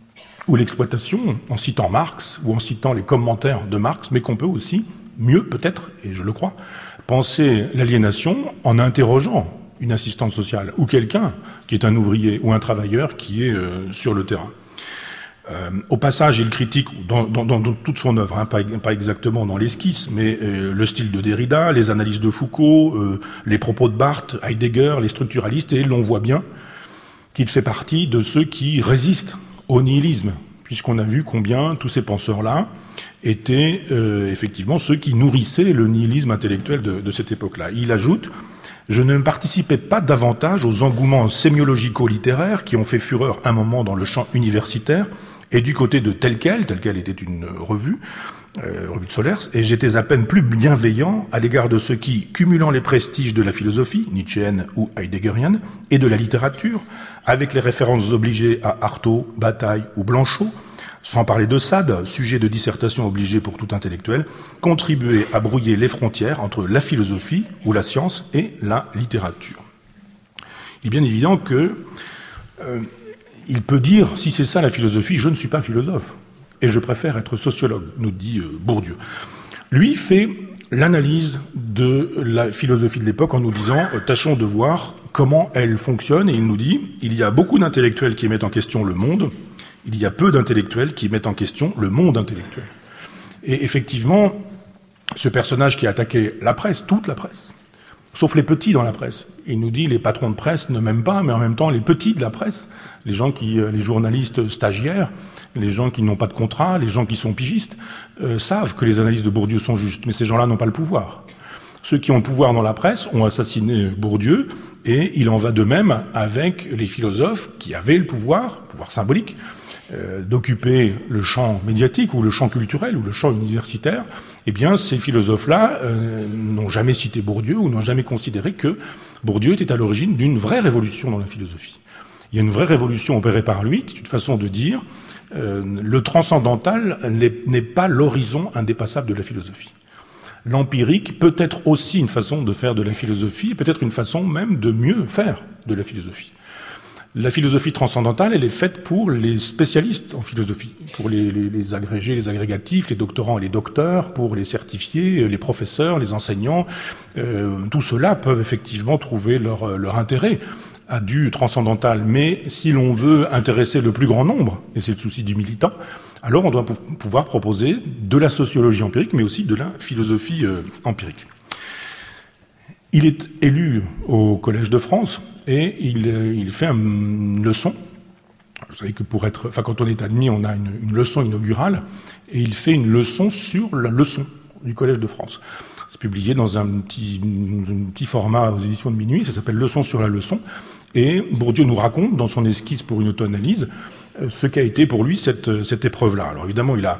ou l'exploitation, en citant Marx, ou en citant les commentaires de Marx, mais qu'on peut aussi, mieux peut-être, et je le crois, penser l'aliénation en interrogeant une assistante sociale, ou quelqu'un qui est un ouvrier ou un travailleur qui est euh, sur le terrain. Euh, au passage, il critique, dans, dans, dans toute son œuvre, hein, pas, pas exactement dans l'esquisse, mais euh, le style de Derrida, les analyses de Foucault, euh, les propos de Barthes, Heidegger, les structuralistes, et l'on voit bien qu'il fait partie de ceux qui résistent au nihilisme, puisqu'on a vu combien tous ces penseurs-là étaient euh, effectivement ceux qui nourrissaient le nihilisme intellectuel de, de cette époque-là. Il ajoute « Je ne participais pas davantage aux engouements sémiologico-littéraires qui ont fait fureur un moment dans le champ universitaire et du côté de Tel Quel, Tel Quel était une revue, euh, revue de Solers, et j'étais à peine plus bienveillant à l'égard de ceux qui, cumulant les prestiges de la philosophie, nietzschéenne ou heideggerienne, et de la littérature, avec les références obligées à Artaud, Bataille ou Blanchot, sans parler de Sade, sujet de dissertation obligé pour tout intellectuel, contribuaient à brouiller les frontières entre la philosophie ou la science et la littérature. Il est bien évident que euh, il peut dire, si c'est ça la philosophie, je ne suis pas philosophe, et je préfère être sociologue, nous dit euh, Bourdieu. Lui fait l'analyse de la philosophie de l'époque en nous disant euh, tâchons de voir comment elle fonctionne, et il nous dit il y a beaucoup d'intellectuels qui mettent en question le monde, il y a peu d'intellectuels qui mettent en question le monde intellectuel. Et effectivement, ce personnage qui a attaqué la presse, toute la presse, sauf les petits dans la presse, il nous dit les patrons de presse ne m'aiment pas, mais en même temps les petits de la presse, les gens qui, les journalistes stagiaires, les gens qui n'ont pas de contrat, les gens qui sont pigistes, euh, savent que les analyses de Bourdieu sont justes, mais ces gens-là n'ont pas le pouvoir. Ceux qui ont le pouvoir dans la presse ont assassiné Bourdieu, et il en va de même avec les philosophes qui avaient le pouvoir, pouvoir symbolique, euh, d'occuper le champ médiatique ou le champ culturel ou le champ universitaire. Eh bien, ces philosophes-là euh, n'ont jamais cité Bourdieu ou n'ont jamais considéré que Bourdieu était à l'origine d'une vraie révolution dans la philosophie. Il y a une vraie révolution opérée par lui, qui est une façon de dire euh, le transcendantal n'est, n'est pas l'horizon indépassable de la philosophie. L'empirique peut être aussi une façon de faire de la philosophie, peut-être une façon même de mieux faire de la philosophie. La philosophie transcendantale, elle est faite pour les spécialistes en philosophie, pour les, les, les agrégés, les agrégatifs, les doctorants et les docteurs, pour les certifiés, les professeurs, les enseignants. Euh, tout cela peuvent effectivement trouver leur, leur intérêt à du transcendantal. Mais si l'on veut intéresser le plus grand nombre, et c'est le souci du militant, alors on doit pouvoir proposer de la sociologie empirique, mais aussi de la philosophie euh, empirique. Il est élu au Collège de France et il, il fait une leçon. Vous savez que pour être, enfin quand on est admis, on a une, une leçon inaugurale et il fait une leçon sur la leçon du Collège de France. C'est publié dans un petit, un petit format aux éditions de Minuit, ça s'appelle Leçon sur la leçon. Et Bourdieu nous raconte dans son esquisse pour une auto-analyse ce qu'a été pour lui cette, cette épreuve-là. Alors évidemment, il a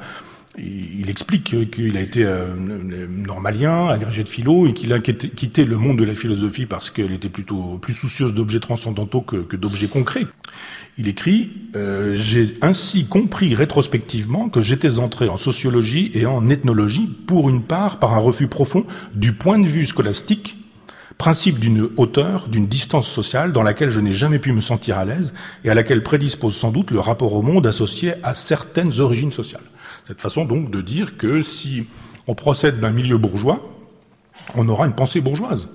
Il explique qu'il a été euh, normalien, agrégé de philo, et qu'il a quitté le monde de la philosophie parce qu'elle était plutôt plus soucieuse d'objets transcendantaux que, que d'objets concrets. Il écrit euh, « J'ai ainsi compris rétrospectivement que j'étais entré en sociologie et en ethnologie, pour une part par un refus profond du point de vue scolastique, principe d'une hauteur, d'une distance sociale dans laquelle je n'ai jamais pu me sentir à l'aise et à laquelle prédispose sans doute le rapport au monde associé à certaines origines sociales. » Cette façon donc de dire que si on procède d'un milieu bourgeois, on aura une pensée bourgeoise.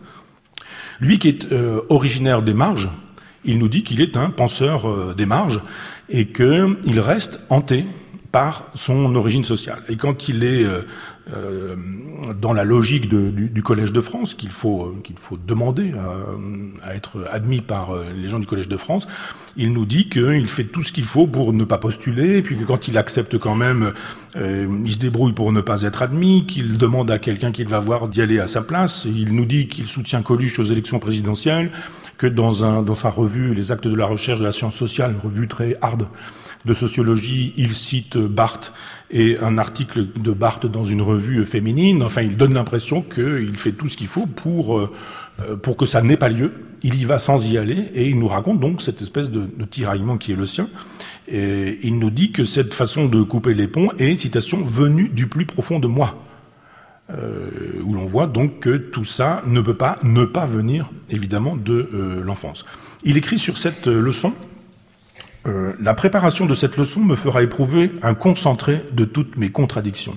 Lui qui est euh, originaire des marges, il nous dit qu'il est un penseur euh, des marges et qu'il reste hanté par son origine sociale. Et quand il est euh, euh, dans la logique de, du, du Collège de France, qu'il faut, euh, qu'il faut demander à, à être admis par euh, les gens du Collège de France, il nous dit qu'il fait tout ce qu'il faut pour ne pas postuler, et puis que quand il accepte quand même, euh, il se débrouille pour ne pas être admis, qu'il demande à quelqu'un qu'il va voir d'y aller à sa place. Il nous dit qu'il soutient Coluche aux élections présidentielles, que dans, un, dans sa revue, Les Actes de la recherche de la science sociale, une revue très hard de sociologie, il cite Barthes et un article de Barthes dans une revue féminine. Enfin, il donne l'impression qu'il fait tout ce qu'il faut pour, euh, pour que ça n'ait pas lieu. Il y va sans y aller et il nous raconte donc cette espèce de, de tiraillement qui est le sien. Et il nous dit que cette façon de couper les ponts est, citation, venue du plus profond de moi. Euh, où l'on voit donc que tout ça ne peut pas ne pas venir, évidemment, de euh, l'enfance. Il écrit sur cette euh, leçon euh, « La préparation de cette leçon me fera éprouver un concentré de toutes mes contradictions.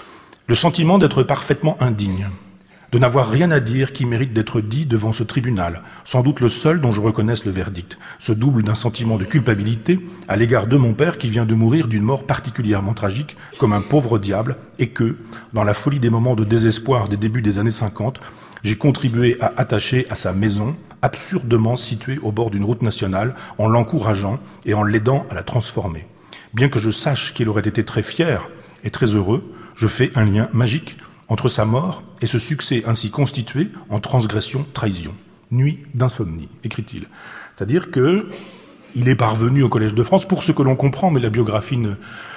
Le sentiment d'être parfaitement indigne, de n'avoir rien à dire qui mérite d'être dit devant ce tribunal, sans doute le seul dont je reconnaisse le verdict, se double d'un sentiment de culpabilité à l'égard de mon père qui vient de mourir d'une mort particulièrement tragique, comme un pauvre diable, et que, dans la folie des moments de désespoir des débuts des années cinquante, j'ai contribué à attacher à sa maison, absurdement située au bord d'une route nationale, en l'encourageant et en l'aidant à la transformer. Bien que je sache qu'il aurait été très fier et très heureux, je fais un lien magique entre sa mort et ce succès ainsi constitué en transgression, trahison. Nuit d'insomnie, écrit-il. C'est-à-dire que il est parvenu au Collège de France pour ce que l'on comprend, mais la biographie ne,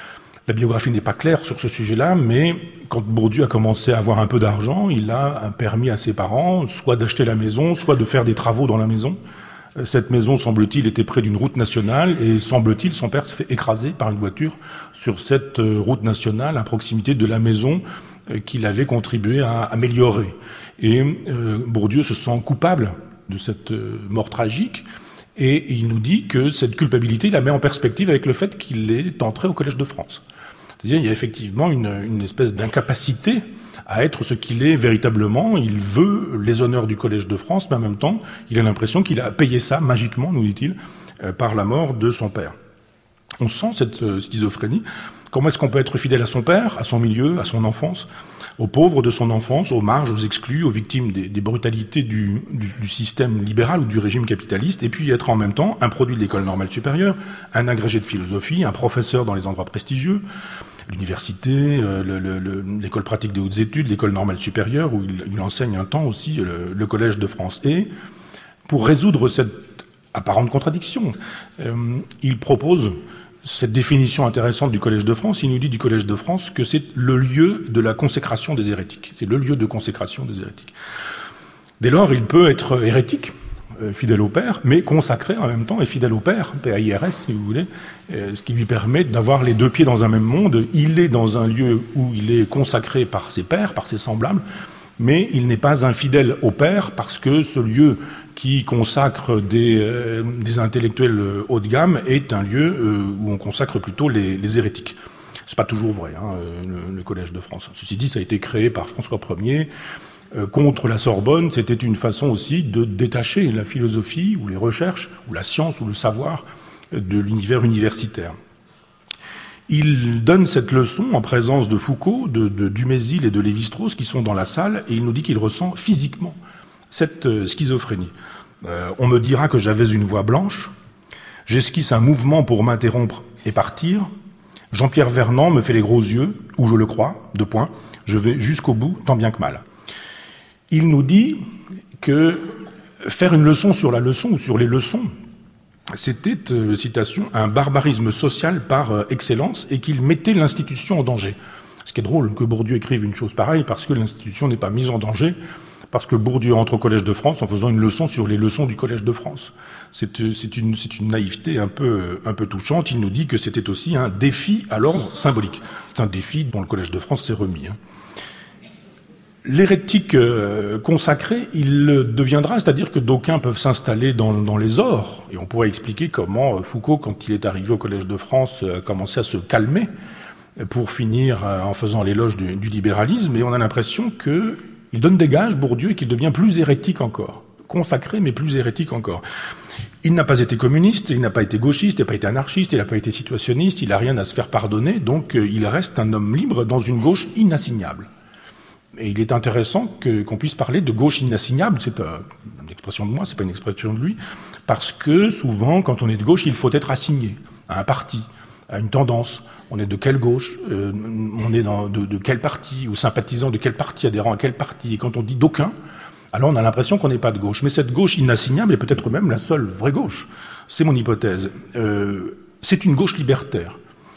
la biographie n'est pas claire sur ce sujet-là, mais quand Bourdieu a commencé à avoir un peu d'argent, il a permis à ses parents soit d'acheter la maison, soit de faire des travaux dans la maison. Cette maison, semble-t-il, était près d'une route nationale et, semble-t-il, son père se fait écraser par une voiture sur cette route nationale à proximité de la maison qu'il avait contribué à améliorer. Et euh, Bourdieu se sent coupable de cette euh, mort tragique et il nous dit que cette culpabilité, il la met en perspective avec le fait qu'il est entré au Collège de France. C'est-à-dire qu'il y a effectivement une, une espèce d'incapacité à être ce qu'il est véritablement. Il veut les honneurs du Collège de France, mais en même temps, il a l'impression qu'il a payé ça magiquement, nous dit-il, euh, par la mort de son père. On sent cette euh, schizophrénie. Comment est-ce qu'on peut être fidèle à son père, à son milieu, à son enfance, aux pauvres de son enfance, aux marges, aux exclus, aux victimes des, des brutalités du, du, du système libéral ou du régime capitaliste, et puis être en même temps un produit de l'école normale supérieure, un agrégé de philosophie, un professeur dans les endroits prestigieux, l'université, euh, le, le, le, l'école pratique des hautes études, l'école normale supérieure, où il, il enseigne un temps aussi le, le Collège de France. Et pour résoudre cette apparente contradiction, euh, il propose cette définition intéressante du Collège de France. Il nous dit du Collège de France que c'est le lieu de la consécration des hérétiques. C'est le lieu de consécration des hérétiques. Dès lors, il peut être hérétique, euh, fidèle au père, mais consacré en même temps et fidèle au père, P A I R S si vous voulez, euh, ce qui lui permet d'avoir les deux pieds dans un même monde. Il est dans un lieu où il est consacré par ses pairs, par ses semblables, mais il n'est pas infidèle au père parce que ce lieu qui consacre des, euh, des intellectuels haut de gamme est un lieu euh, où on consacre plutôt les, les hérétiques. C'est pas toujours vrai, hein, le, le Collège de France. Ceci dit, ça a été créé par François Ier euh, contre la Sorbonne. C'était une façon aussi de détacher la philosophie ou les recherches ou la science ou le savoir de l'univers universitaire. Il donne cette leçon en présence de Foucault, de, de Dumézil et de Lévi-Strauss qui sont dans la salle, et il nous dit qu'il ressent physiquement cette euh, schizophrénie. Euh, on me dira que j'avais une voix blanche, j'esquisse un mouvement pour m'interrompre et partir. Jean-Pierre Vernant me fait les gros yeux, ou je le crois, deux points, je vais jusqu'au bout, tant bien que mal. Il nous dit que faire une leçon sur la leçon ou sur les leçons, c'était, euh, citation, un barbarisme social par euh, excellence et qu'il mettait l'institution en danger. Ce qui est drôle que Bourdieu écrive une chose pareille parce que l'institution n'est pas mise en danger, parce que Bourdieu entre au Collège de France en faisant une leçon sur les leçons du Collège de France. C'est, c'est, une, c'est une naïveté un peu, un peu touchante. Il nous dit que c'était aussi un défi à l'ordre symbolique. C'est un défi dont le Collège de France s'est remis. Hein. L'hérétique euh, consacré, il le deviendra, c'est-à-dire que d'aucuns peuvent s'installer dans, dans les ors, et on pourrait expliquer comment euh, Foucault, quand il est arrivé au Collège de France, a commencé à se calmer pour finir euh, en faisant l'éloge du, du libéralisme, et on a l'impression qu'il donne des gages, Bourdieu, et qu'il devient plus hérétique encore. Consacré, mais plus hérétique encore. Il n'a pas été communiste, il n'a pas été gauchiste, il n'a pas été anarchiste, il n'a pas été situationniste, il n'a rien à se faire pardonner, donc euh, il reste un homme libre dans une gauche inassignable. Et il est intéressant que, qu'on puisse parler de gauche inassignable, c'est euh, une expression de moi, c'est pas une expression de lui, parce que souvent, quand on est de gauche, il faut être assigné à un parti, à une tendance. On est de quelle gauche, euh, on est dans, de, de quel parti, ou sympathisant de quel parti, adhérent à quel parti. Et quand on dit d'aucun, alors on a l'impression qu'on n'est pas de gauche. Mais cette gauche inassignable est peut-être même la seule vraie gauche. C'est mon hypothèse. Euh, c'est une gauche libertaire.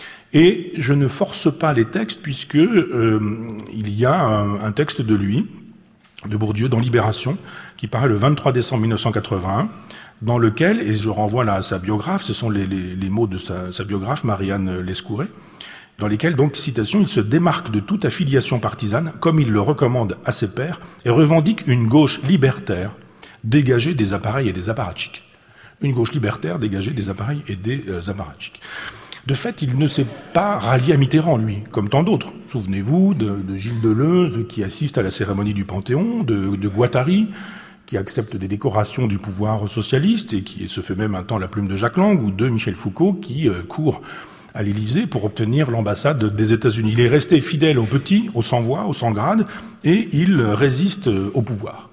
Et je ne force pas les textes puisque euh, il y a un, un texte de lui, de Bourdieu, dans Libération, qui paraît le vingt-trois décembre mille neuf cent quatre-vingt-un, dans lequel, et je renvoie là à sa biographe, ce sont les, les, les mots de sa, sa biographe, Marianne Lescouret, dans lesquels, donc, citation, il se démarque de toute affiliation partisane, comme il le recommande à ses pairs, et revendique une gauche libertaire, dégagée des appareils et des apparatchiks. Une gauche libertaire, dégagée des appareils et des euh, apparatchiks. De fait, il ne s'est pas rallié à Mitterrand, lui, comme tant d'autres. Souvenez-vous de, de Gilles Deleuze, qui assiste à la cérémonie du Panthéon, de, de Guattari, qui accepte des décorations du pouvoir socialiste et qui se fait même un temps la plume de Jacques Lang, ou de Michel Foucault, qui euh, court à l'Élysée pour obtenir l'ambassade des États-Unis. Il est resté fidèle aux petits, aux sans-voix, aux sans-grades, et il résiste euh, au pouvoir.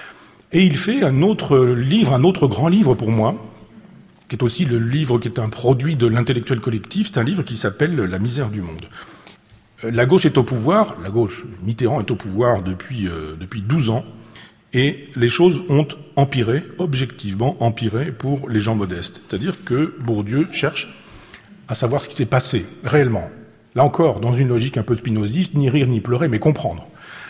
Et il fait un autre livre, un autre grand livre pour moi, qui est aussi le livre qui est un produit de l'intellectuel collectif, c'est un livre qui s'appelle « La misère du monde ». La gauche est au pouvoir, la gauche, Mitterrand est au pouvoir depuis, euh, depuis douze ans, et les choses ont empiré, objectivement empiré pour les gens modestes. C'est-à-dire que Bourdieu cherche à savoir ce qui s'est passé, réellement. Là encore, dans une logique un peu spinoziste, ni rire ni pleurer, mais comprendre.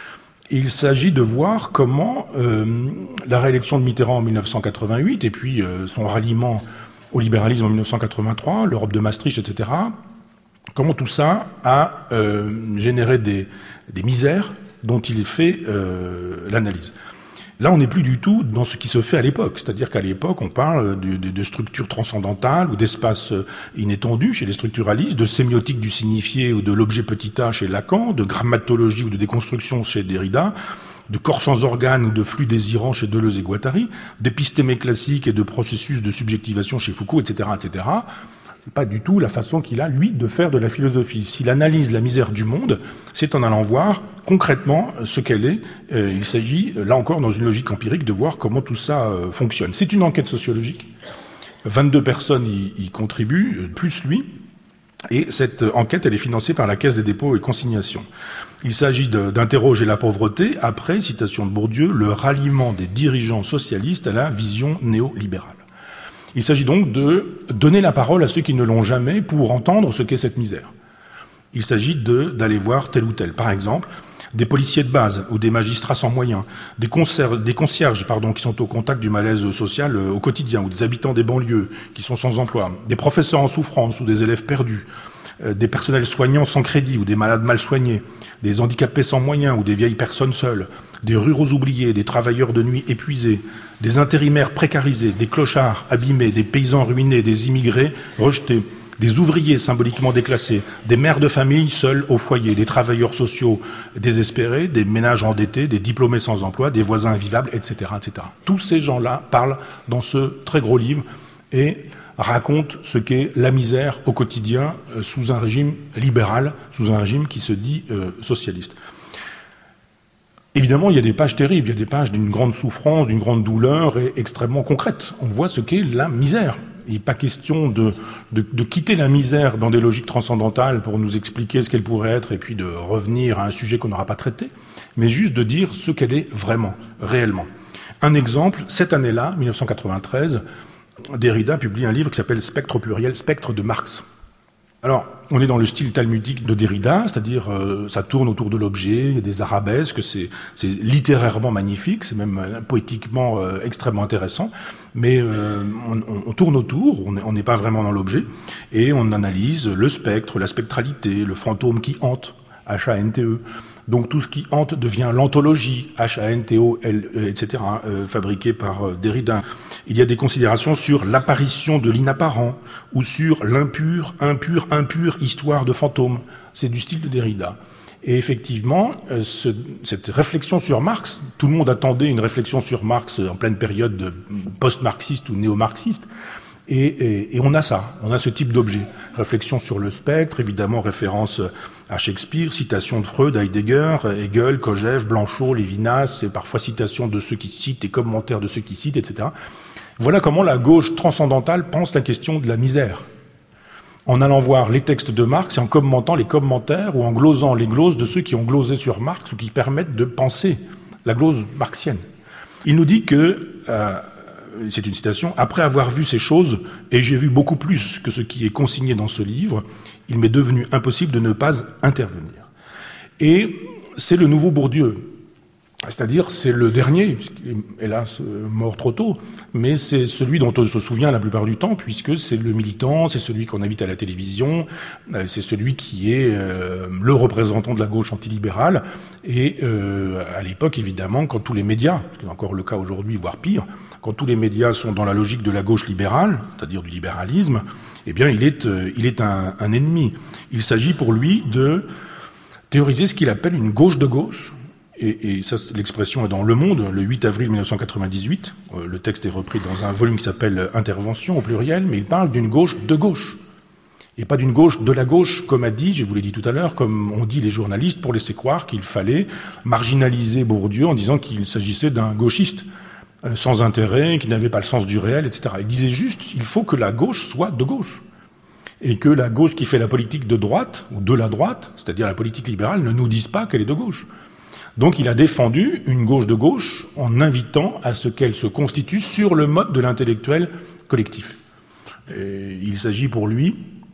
Il s'agit de voir comment euh, la réélection de Mitterrand en mille neuf cent quatre-vingt-huit, et puis euh, son ralliement au libéralisme en mille neuf cent quatre-vingt-trois, l'Europe de Maastricht, et cetera, comment tout ça a euh, généré des, des misères dont il fait euh, l'analyse. Là, on n'est plus du tout dans ce qui se fait à l'époque. C'est-à-dire qu'à l'époque, on parle de, de, de structures transcendantales ou d'espaces inétendus chez les structuralistes, de sémiotique du signifié ou de l'objet petit a chez Lacan, de grammatologie ou de déconstruction chez Derrida, de corps sans organes ou de flux désirants chez Deleuze et Guattari, d'épistémé classique et de processus de subjectivation chez Foucault, et cetera, et cetera. C'est pas du tout la façon qu'il a, lui, de faire de la philosophie. S'il analyse la misère du monde, c'est en allant voir concrètement ce qu'elle est. Euh, il s'agit, là encore, dans une logique empirique, de voir comment tout ça euh, fonctionne. C'est une enquête sociologique. vingt-deux personnes y, y contribuent, plus lui. Et cette enquête, elle est financée par la Caisse des dépôts et consignations. Il s'agit de, d'interroger la pauvreté après, citation de Bourdieu, le ralliement des dirigeants socialistes à la vision néolibérale. Il s'agit donc de donner la parole à ceux qui ne l'ont jamais pour entendre ce qu'est cette misère. Il s'agit de, d'aller voir tel ou tel. Par exemple, des policiers de base ou des magistrats sans moyens, des, concierges, des concierges pardon, qui sont au contact du malaise social euh, au quotidien, ou des habitants des banlieues qui sont sans emploi, des professeurs en souffrance ou des élèves perdus, euh, des personnels soignants sans crédit ou des malades mal soignés, des handicapés sans moyens ou des vieilles personnes seules, des ruraux oubliés, des travailleurs de nuit épuisés, des intérimaires précarisés, des clochards abîmés, des paysans ruinés, des immigrés rejetés, des ouvriers symboliquement déclassés, des mères de famille seules au foyer, des travailleurs sociaux désespérés, des ménages endettés, des diplômés sans emploi, des voisins invivables, et cetera, et cetera. Tous ces gens-là parlent dans ce très gros livre et racontent ce qu'est la misère au quotidien euh, sous un régime libéral, sous un régime qui se dit euh, socialiste. Évidemment, il y a des pages terribles, il y a des pages d'une grande souffrance, d'une grande douleur et extrêmement concrètes. On voit ce qu'est la misère. Il n'est pas question de, de, de quitter la misère dans des logiques transcendantales pour nous expliquer ce qu'elle pourrait être et puis de revenir à un sujet qu'on n'aura pas traité, mais juste de dire ce qu'elle est vraiment, réellement. Un exemple, cette année-là, mille neuf cent quatre-vingt-treize, Derrida publie un livre qui s'appelle « Spectre au pluriel, spectre de Marx ». Alors, on est dans le style talmudique de Derrida, c'est-à-dire euh, ça tourne autour de l'objet, il y a des arabesques, c'est, c'est littérairement magnifique, c'est même euh, poétiquement euh, extrêmement intéressant, mais euh, on, on tourne autour, on n'est pas vraiment dans l'objet, et on analyse le spectre, la spectralité, le fantôme qui hante, H A N T E. Donc tout ce qui hante devient l'anthologie, H A N T O L E, et cetera, euh, fabriquée par euh, Derrida. Il y a des considérations sur l'apparition de l'inapparent, ou sur l'impur, impur, impur, histoire de fantôme. C'est du style de Derrida. Et effectivement, euh, ce, cette réflexion sur Marx, tout le monde attendait une réflexion sur Marx en pleine période post-marxiste ou néo-marxiste, Et, et, et on a ça, on a ce type d'objet. Réflexion sur le spectre, évidemment référence à Shakespeare, citation de Freud, Heidegger, Hegel, Kojève, Blanchot, Lévinas, et parfois citation de ceux qui citent et commentaires de ceux qui citent, et cetera. Voilà comment la gauche transcendantale pense la question de la misère. En allant voir les textes de Marx et en commentant les commentaires ou en glosant les gloses de ceux qui ont glosé sur Marx ou qui permettent de penser la glose marxienne. Il nous dit que... Euh, c'est une citation, « Après avoir vu ces choses, et j'ai vu beaucoup plus que ce qui est consigné dans ce livre, il m'est devenu impossible de ne pas intervenir. » Et c'est le nouveau Bourdieu. C'est-à-dire, c'est le dernier, puisqu'il est hélas mort trop tôt, mais c'est celui dont on se souvient la plupart du temps, puisque c'est le militant, c'est celui qu'on invite à la télévision, c'est celui qui est euh, le représentant de la gauche antilibérale, et euh, à l'époque, évidemment, quand tous les médias, ce qui est encore le cas aujourd'hui, voire pire, quand tous les médias sont dans la logique de la gauche libérale, c'est-à-dire du libéralisme, eh bien, il est, euh, il est un, un ennemi. Il s'agit pour lui de théoriser ce qu'il appelle une gauche de gauche, Et, et ça, l'expression est dans Le Monde, le huit avril mille neuf cent quatre-vingt-dix-huit. Euh, le texte est repris dans un volume qui s'appelle « Intervention » au pluriel, mais il parle d'une gauche de gauche. Et pas d'une gauche de la gauche, comme a dit, je vous l'ai dit tout à l'heure, comme ont dit les journalistes pour laisser croire qu'il fallait marginaliser Bourdieu en disant qu'il s'agissait d'un gauchiste euh, sans intérêt, qui n'avait pas le sens du réel, et cetera. Il disait juste il faut que la gauche soit de gauche. Et que la gauche qui fait la politique de droite, ou de la droite, c'est-à-dire la politique libérale, ne nous dise pas qu'elle est de gauche. Donc il a défendu une gauche de gauche en invitant à ce qu'elle se constitue sur le mode de l'intellectuel collectif. Et il s'agit pour lui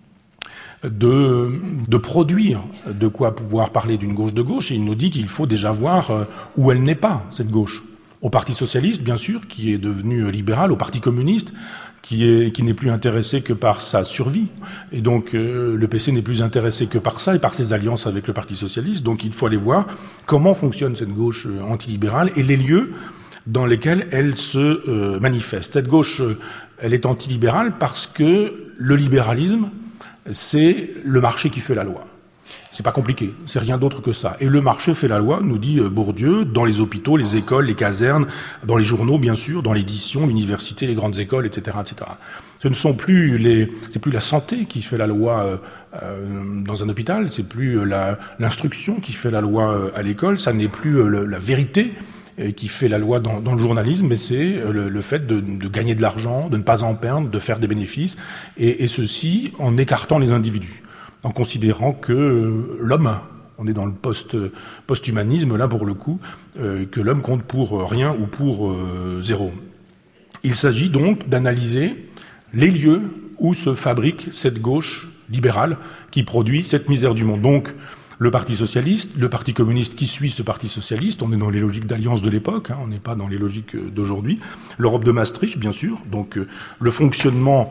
de, de produire de quoi pouvoir parler d'une gauche de gauche, et il nous dit qu'il faut déjà voir où elle n'est pas, cette gauche. Au Parti socialiste, bien sûr, qui est devenu libéral, au Parti communiste, qui est, qui n'est plus intéressé que par sa survie. Et donc, euh, le P C n'est plus intéressé que par ça et par ses alliances avec le Parti socialiste. Donc, il faut aller voir comment fonctionne cette gauche euh, antilibérale et les lieux dans lesquels elle se euh, manifeste. Cette gauche, euh, elle est antilibérale parce que le libéralisme, c'est le marché qui fait la loi. C'est pas compliqué, c'est rien d'autre que ça. Et le marché fait la loi, nous dit Bourdieu, dans les hôpitaux, les écoles, les casernes, dans les journaux, bien sûr, dans l'édition, l'université, les grandes écoles, et cetera, et cetera. Ce ne sont plus les, c'est plus la santé qui fait la loi euh, dans un hôpital, c'est plus la, l'instruction qui fait la loi à l'école, ça n'est plus le, la vérité qui fait la loi dans, dans le journalisme, mais c'est le, le fait de, de gagner de l'argent, de ne pas en perdre, de faire des bénéfices, et, et ceci en écartant les individus, en considérant que l'homme, on est dans le post, post-humanisme là pour le coup, euh, que l'homme compte pour rien ou pour euh, zéro. Il s'agit donc d'analyser les lieux où se fabrique cette gauche libérale qui produit cette misère du monde. Donc, le Parti socialiste, le Parti communiste qui suit ce Parti socialiste, on est dans les logiques d'alliance de l'époque, hein, on n'est pas dans les logiques d'aujourd'hui, l'Europe de Maastricht, bien sûr, donc euh, le fonctionnement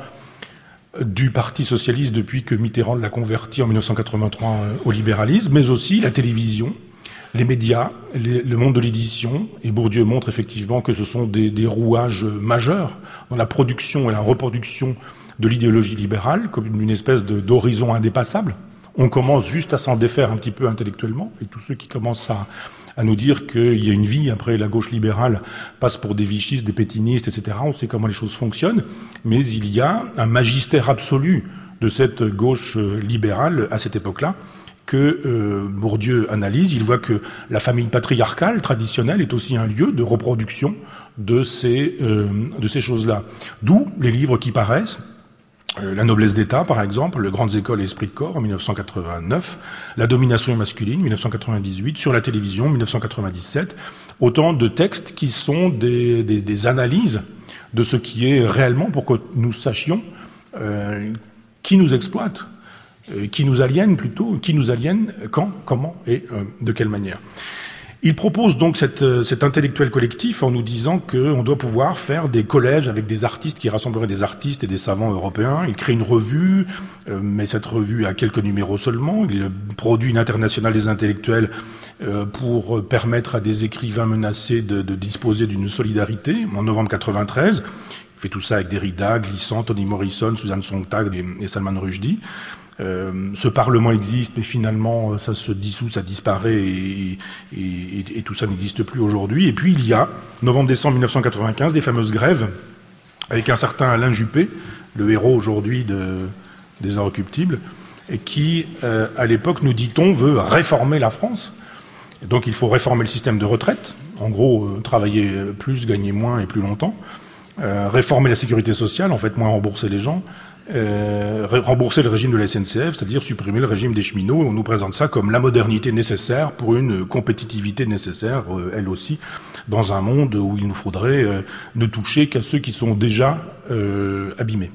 du Parti socialiste depuis que Mitterrand l'a converti en mille neuf cent quatre-vingt-trois au libéralisme, mais aussi la télévision, les médias, les, le monde de l'édition, et Bourdieu montre effectivement que ce sont des, des rouages majeurs dans la production et la reproduction de l'idéologie libérale, comme une espèce de, d'horizon indépassable. On commence juste à s'en défaire un petit peu intellectuellement, et tous ceux qui commencent à, à nous dire qu'il y a une vie après la gauche libérale passe pour des vichistes, des pétinistes, et cetera. On sait comment les choses fonctionnent, mais il y a un magistère absolu de cette gauche libérale à cette époque-là que euh, Bourdieu analyse. Il voit que la famille patriarcale traditionnelle est aussi un lieu de reproduction de ces, euh, de ces choses-là. D'où les livres qui paraissent. La noblesse d'État, par exemple, les grandes écoles et esprit de corps en mille neuf cent quatre-vingt-neuf, la domination masculine, mille neuf cent quatre-vingt-dix-huit, sur la télévision, mille neuf cent quatre-vingt-dix-sept, autant de textes qui sont des, des, des analyses de ce qui est réellement, pour que nous sachions euh, qui nous exploite, euh, qui nous aliène plutôt, qui nous aliène, quand, comment et euh, de quelle manière. Il propose donc cette, cet intellectuel collectif en nous disant qu'on doit pouvoir faire des collèges avec des artistes qui rassembleraient des artistes et des savants européens. Il crée une revue, euh, mais cette revue a quelques numéros seulement. Il produit une internationale des intellectuels euh, pour permettre à des écrivains menacés de, de disposer d'une solidarité. En novembre quatre-vingt-treize, il fait tout ça avec Derrida, Glissant, Toni Morrison, Suzanne Sontag et, et Salman Rushdie. Euh, ce Parlement existe, mais finalement, ça se dissout, ça disparaît, et, et, et, et tout ça n'existe plus aujourd'hui. Et puis, il y a, novembre-décembre mille neuf cent quatre-vingt-quinze, des fameuses grèves, avec un certain Alain Juppé, le héros aujourd'hui de, des Inrecuptibles, et qui, euh, à l'époque, nous dit-on, veut réformer la France. Et donc, il faut réformer le système de retraite. En gros, euh, travailler plus, gagner moins et plus longtemps. Euh, réformer la sécurité sociale, en fait, moins rembourser les gens. Euh, rembourser le régime de la S N C F, c'est-à-dire supprimer le régime des cheminots. On nous présente ça comme la modernité nécessaire pour une compétitivité nécessaire, euh, elle aussi, dans un monde où il nous faudrait euh, ne toucher qu'à ceux qui sont déjà euh, abîmés.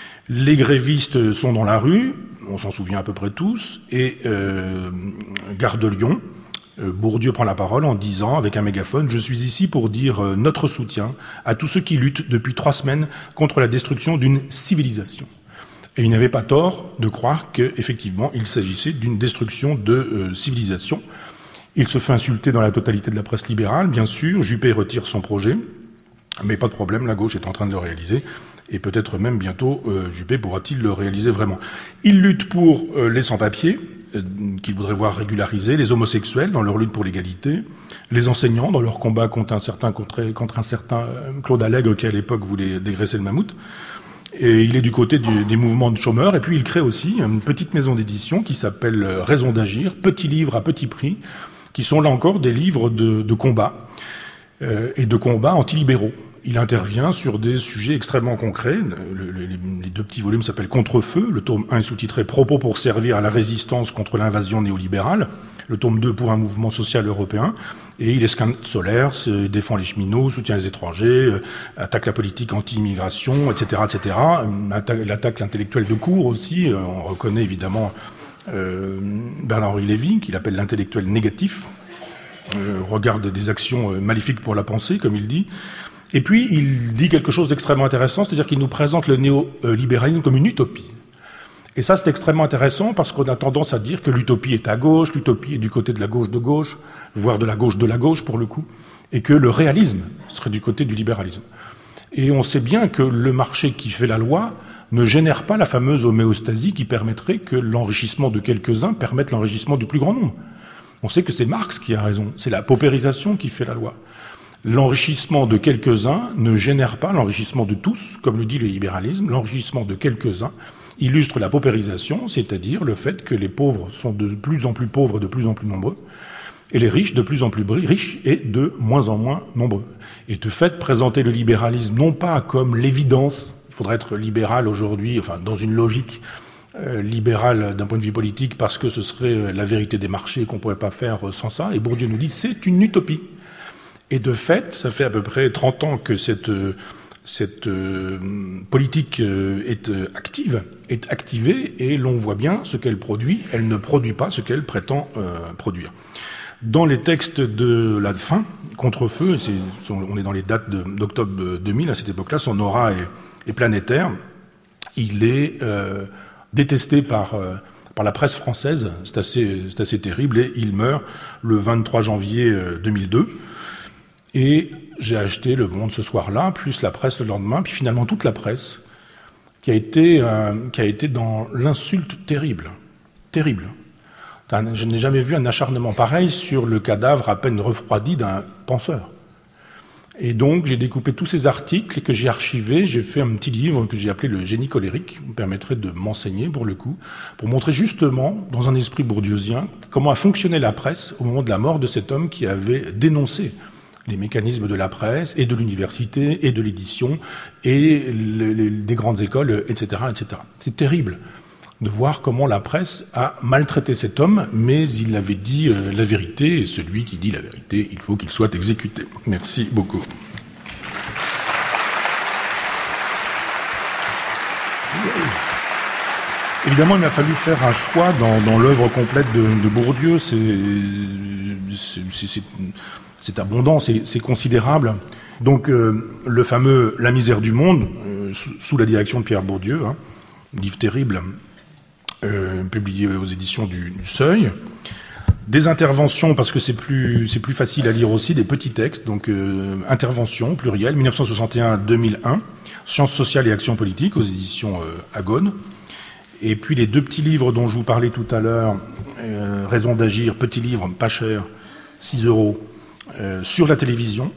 Les grévistes sont dans la rue, on s'en souvient à peu près tous, et euh, Gare de Lyon, euh, Bourdieu prend la parole en disant, avec un mégaphone, « Je suis ici pour dire euh, notre soutien à tous ceux qui luttent depuis trois semaines contre la destruction d'une civilisation. » Et il n'avait pas tort de croire qu'effectivement, il s'agissait d'une destruction de euh, civilisation. Il se fait insulter dans la totalité de la presse libérale, bien sûr. Juppé retire son projet, mais pas de problème, la gauche est en train de le réaliser. Et peut-être même bientôt, euh, Juppé pourra-t-il le réaliser vraiment. Il lutte pour euh, les sans-papiers, euh, qu'il voudrait voir régularisés, les homosexuels dans leur lutte pour l'égalité, les enseignants dans leur combat contre un certain, contre, contre un certain euh, Claude Allègre qui, à l'époque, voulait dégraisser le mammouth. Et il est du côté du, des mouvements de chômeurs. Et puis il crée aussi une petite maison d'édition qui s'appelle Raison d'agir, petits livres à petit prix, qui sont là encore des livres de, de combat euh, et de combat antilibéraux. Il intervient sur des sujets extrêmement concrets. Le, le, les deux petits volumes s'appellent Contre-feu. Le tome un est sous-titré Propos pour servir à la résistance contre l'invasion néolibérale. Le tome deux pour un mouvement social européen. Et il escante solaire, défend les cheminots, soutient les étrangers, euh, attaque la politique anti-immigration, et cetera, et cetera. Il attaque l'intellectuel de cour aussi. Euh, on reconnaît évidemment euh, Bernard-Henri Lévy, qu'il appelle l'intellectuel négatif. Euh, regarde des actions euh, maléfiques pour la pensée, comme il dit. Et puis, il dit quelque chose d'extrêmement intéressant, c'est-à-dire qu'il nous présente le néolibéralisme comme une utopie. Et ça, c'est extrêmement intéressant parce qu'on a tendance à dire que l'utopie est à gauche, l'utopie est du côté de la gauche de gauche, voire de la gauche de la gauche, pour le coup, et que le réalisme serait du côté du libéralisme. Et on sait bien que le marché qui fait la loi ne génère pas la fameuse homéostasie qui permettrait que l'enrichissement de quelques-uns permette l'enrichissement du plus grand nombre. On sait que c'est Marx qui a raison, c'est la paupérisation qui fait la loi. L'enrichissement de quelques-uns ne génère pas l'enrichissement de tous, comme le dit le libéralisme. L'enrichissement de quelques-uns illustre la paupérisation, c'est-à-dire le fait que les pauvres sont de plus en plus pauvres, de plus en plus nombreux, et les riches de plus en plus riches et de moins en moins nombreux. Et de fait, présenter le libéralisme non pas comme l'évidence, il faudrait être libéral aujourd'hui, enfin dans une logique euh, libérale d'un point de vue politique, parce que ce serait la vérité des marchés qu'on ne pourrait pas faire sans ça, et Bourdieu nous dit c'est une utopie. Et de fait, ça fait à peu près trente ans que cette, cette euh, politique euh, est euh, active, est activée, et l'on voit bien ce qu'elle produit. Elle ne produit pas ce qu'elle prétend euh, produire. Dans les textes de la fin, Contre-feu, c'est, on est dans les dates de, d'octobre deux mille, à cette époque-là, son aura est, est planétaire. Il est euh, détesté par, euh, par la presse française, c'est assez, c'est assez terrible, et il meurt le vingt-trois janvier deux mille deux. Et j'ai acheté Le Monde ce soir-là, plus la presse le lendemain, puis finalement toute la presse, qui a été, euh, qui a été dans l'insulte terrible. Terrible. Je n'ai jamais vu un acharnement pareil sur le cadavre à peine refroidi d'un penseur. Et donc, j'ai découpé tous ces articles que j'ai archivés. J'ai fait un petit livre que j'ai appelé « Le génie colérique », qui me permettrait de m'enseigner, pour le coup, pour montrer justement, dans un esprit bourdieusien, comment a fonctionné la presse au moment de la mort de cet homme qui avait dénoncé les mécanismes de la presse et de l'université et de l'édition et les, les, des grandes écoles, et cetera, et cetera. C'est terrible de voir comment la presse a maltraité cet homme, mais il avait dit euh, la vérité, et celui qui dit la vérité, il faut qu'il soit exécuté. Merci beaucoup. Évidemment, il m'a fallu faire un choix dans, dans l'œuvre complète de, de Bourdieu. C'est, c'est, c'est, c'est abondant, c'est, c'est considérable. Donc, euh, le fameux « La misère du monde euh, », sous, sous la direction de Pierre Bourdieu, hein, livre terrible, euh, publié aux éditions du, du Seuil. Des interventions, parce que c'est plus, c'est plus facile à lire aussi, des petits textes, donc euh, interventions, pluriel, mille neuf cent soixante et un à deux mille un, Sciences sociales et action politique, aux éditions euh, Agone. Et puis les deux petits livres dont je vous parlais tout à l'heure, euh, Raison d'agir, petit livre, pas cher, six euros, euh, sur la télévision,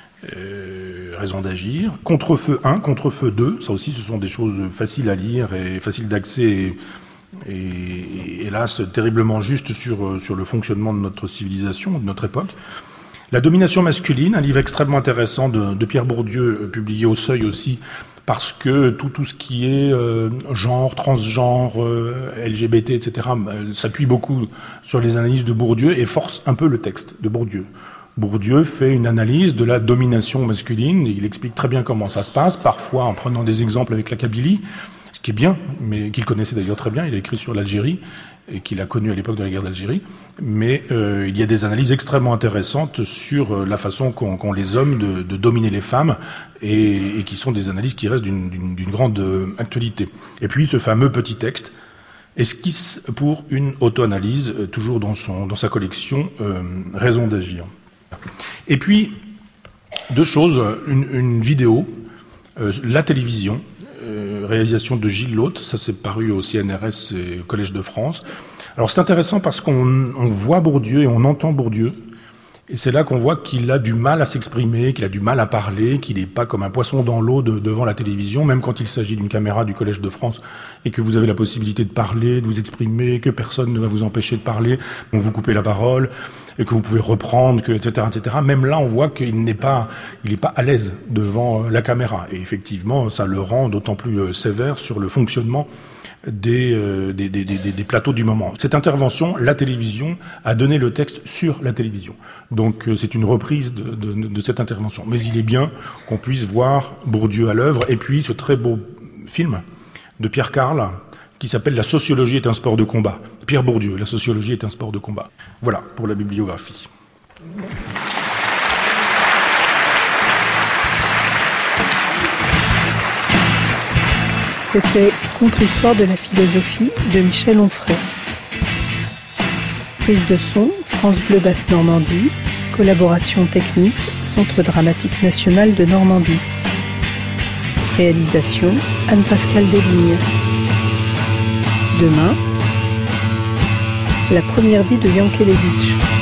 euh, Raison d'agir, Contre-feu un, Contre-feu deux, ça aussi ce sont des choses faciles à lire et faciles d'accès et, et, et hélas terriblement justes sur, sur le fonctionnement de notre civilisation, de notre époque. La domination masculine, un livre extrêmement intéressant de, de Pierre Bourdieu, publié au Seuil aussi, parce que tout, tout ce qui est euh, genre, transgenre, euh, L G B T, et cetera, euh, s'appuie beaucoup sur les analyses de Bourdieu et force un peu le texte de Bourdieu. Bourdieu fait une analyse de la domination masculine, et il explique très bien comment ça se passe, parfois en prenant des exemples avec la Kabylie, ce qui est bien, mais qu'il connaissait d'ailleurs très bien, il a écrit sur l'Algérie, et qu'il a connu à l'époque de la guerre d'Algérie, mais euh, il y a des analyses extrêmement intéressantes sur euh, la façon qu'ont, qu'ont les hommes de, de dominer les femmes, et, et qui sont des analyses qui restent d'une, d'une, d'une grande euh, actualité. Et puis ce fameux petit texte, Esquisse pour une auto-analyse, euh, toujours dans, son, dans sa collection euh, Raison d'agir. Et puis, deux choses, une, une vidéo, euh, la télévision, Euh, réalisation de Gilles Lhôte, ça s'est paru au C N R S et au Collège de France. Alors c'est intéressant parce qu'on on voit Bourdieu et on entend Bourdieu, et c'est là qu'on voit qu'il a du mal à s'exprimer, qu'il a du mal à parler, qu'il n'est pas comme un poisson dans l'eau de, devant la télévision, même quand il s'agit d'une caméra du Collège de France et que vous avez la possibilité de parler, de vous exprimer, que personne ne va vous empêcher de parler, on vous coupez la parole, et que vous pouvez reprendre, que, et cetera, et cetera. Même là, on voit qu'il n'est pas, il n'est pas à l'aise devant la caméra. Et effectivement, ça le rend d'autant plus sévère sur le fonctionnement des, euh, des, des, des, des plateaux du moment. Cette intervention, la télévision, a donné le texte sur la télévision. Donc, euh, c'est une reprise de, de, de cette intervention. Mais il est bien qu'on puisse voir Bourdieu à l'œuvre, et puis ce très beau film de Pierre Carle, qui s'appelle « La sociologie est un sport de combat ». Pierre Bourdieu, « La sociologie est un sport de combat ». Voilà, pour la bibliographie. C'était Contre-histoire de la philosophie de Michel Onfray. Prise de son, France Bleu Basse-Normandie. Collaboration technique, Centre dramatique national de Normandie. Réalisation, Anne-Pascale Deslignes. Demain, la première vie de Yankelevitch.